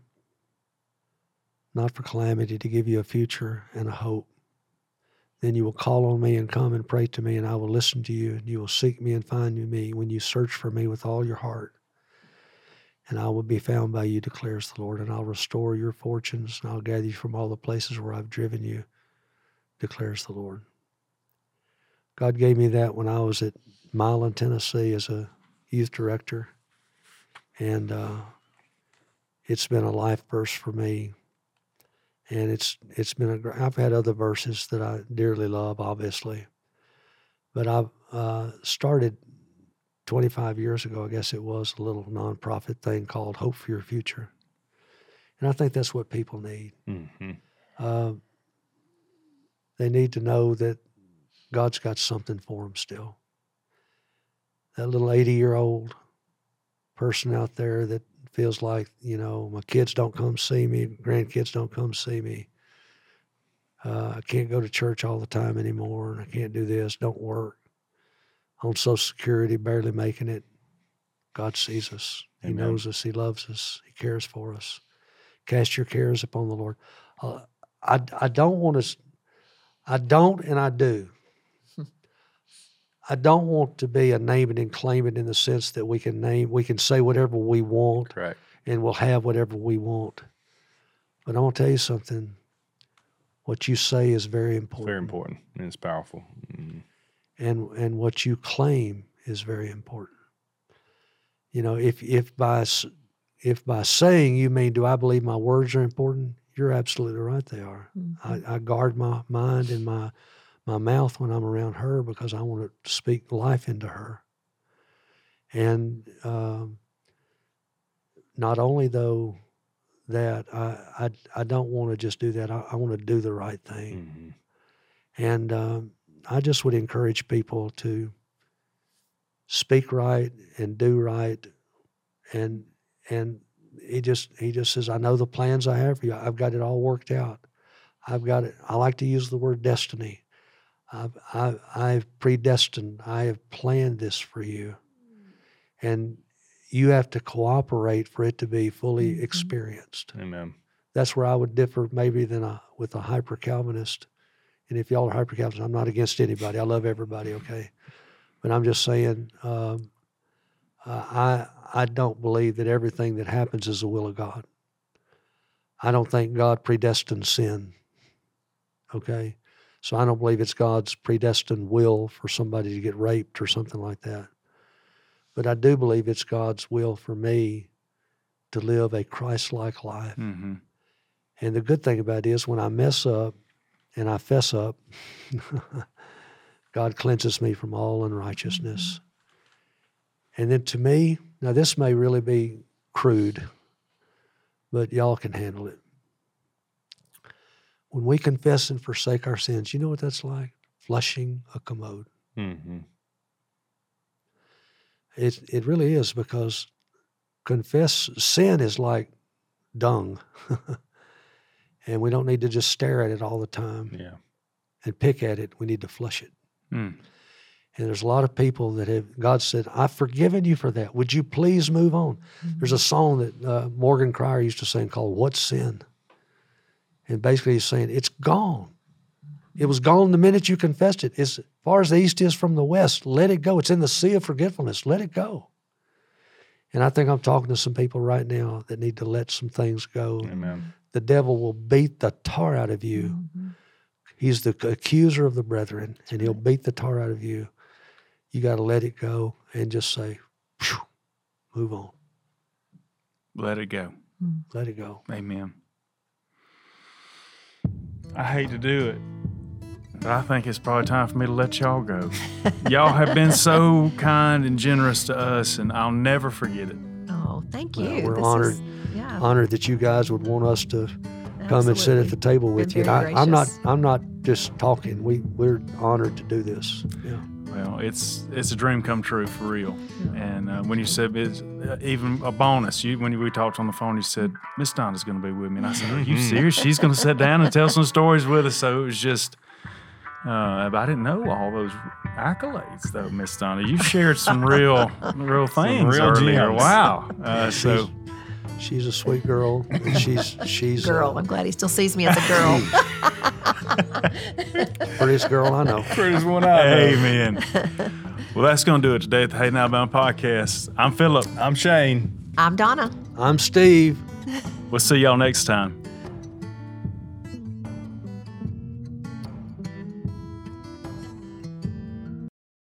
not for calamity, to give you a future and a hope. Then you will call on me and come and pray to me, and I will listen to you, and you will seek me and find me when you search for me with all your heart. And I will be found by you, declares the Lord, and I'll restore your fortunes, and I'll gather you from all the places where I've driven you, declares the Lord. God gave me that when I was at Milan, Tennessee as a youth director, and uh, it's been a life verse for me. And it's it's been a. gr- I've had other verses that I dearly love, obviously, but I've uh, started twenty-five years ago. I guess it was a little nonprofit thing called Hope for Your Future, and I think that's what people need. Mm-hmm. Uh, they need to know that God's got something for them still. That little eighty-year-old person out there that feels like, you know, my kids don't come see me, grandkids don't come see me. Uh, I can't go to church all the time anymore, and I can't do this, don't work. On Social Security, barely making it. God sees us. He Amen. knows us. He loves us. He cares for us. Cast your cares upon the Lord. Uh, I, I don't want to, I don't and I do. I don't want to be a name it and claim it in the sense that we can name, we can say whatever we want Correct. and we'll have whatever we want. But I want to tell you something. What you say is very important. Very important. And it's powerful. Mm. And and what you claim is very important. You know, if if by s- if by saying you mean, do I believe my words are important? you're absolutely right. They are. I, I guard my mind and my my mouth when I'm around her because I want to speak life into her. And um, not only though that I I, I don't want to just do that. I, I want to do the right thing. Mm-hmm. And um, I just would encourage people to speak right and do right, and and he just he just says, I know the plans I have for you. I've got it all worked out. I've got it. I like to use the word destiny. I've I've, I've predestined. I have planned this for you, and you have to cooperate for it to be fully mm-hmm. experienced. Amen. That's where I would differ maybe than a with a hyper Calvinist. And if y'all are hyper Calvinists, I'm not against anybody. I love everybody. Okay. But I'm just saying, um, uh, I I don't believe that everything that happens is the will of God. I don't think God predestined sin, okay? So I don't believe it's God's predestined will for somebody to get raped or something like that. But I do believe it's God's will for me to live a Christ-like life. Mm-hmm. And the good thing about it is when I mess up and I fess up, God cleanses me from all unrighteousness. Mm-hmm. And then to me, now this may really be crude, but y'all can handle it. When we confess and forsake our sins, you know what that's like? Flushing a commode. Mm-hmm. It, it really is, because confess sin is like dung. And we don't need to just stare at it all the time yeah. and pick at it. We need to flush it. Mm. And there's a lot of people that have, God said, I've forgiven you for that. Would you please move on? Mm-hmm. There's a song that uh, Morgan Cryer used to sing called What's Sin? And basically he's saying, it's gone. It was gone the minute you confessed it. As far as the east is from the west, let it go. It's in the sea of forgetfulness. Let it go. And I think I'm talking to some people right now that need to let some things go. Amen. The devil will beat the tar out of you. Mm-hmm. He's the accuser of the brethren, and he'll beat the tar out of you. You got to let it go and just say, move on. Let it go. Let it go. Amen. I hate to do it, but I think it's probably time for me to let y'all go. Y'all have been so kind and generous to us, and I'll never forget it. Oh, thank you. Well, we're this honored, is, yeah. honored that you guys would want us to come Absolutely. and sit at the table with Been you. And very I, I'm not. gracious. I'm not just talking. We we're honored to do this. Yeah. Well, it's it's a dream come true for real. And uh, when you said it's uh, even a bonus, you when we talked on the phone, you said Miss Donna's going to be with me, and I said, "Are you serious? She's going to sit down and tell some stories with us." So it was just. Uh, I didn't know all those accolades, though, Miss Donna. You shared some real, real things real earlier. gems. Wow. Uh, so. She's a sweet girl. And she's she's Girl, uh, I'm glad he still sees me as a girl. prettiest girl I know. Prettiest one I know. Amen. Well, that's going to do it today at the Hayden Alabama Podcast. I'm Philip. I'm Shane. I'm Donna. I'm Steve. We'll see y'all next time.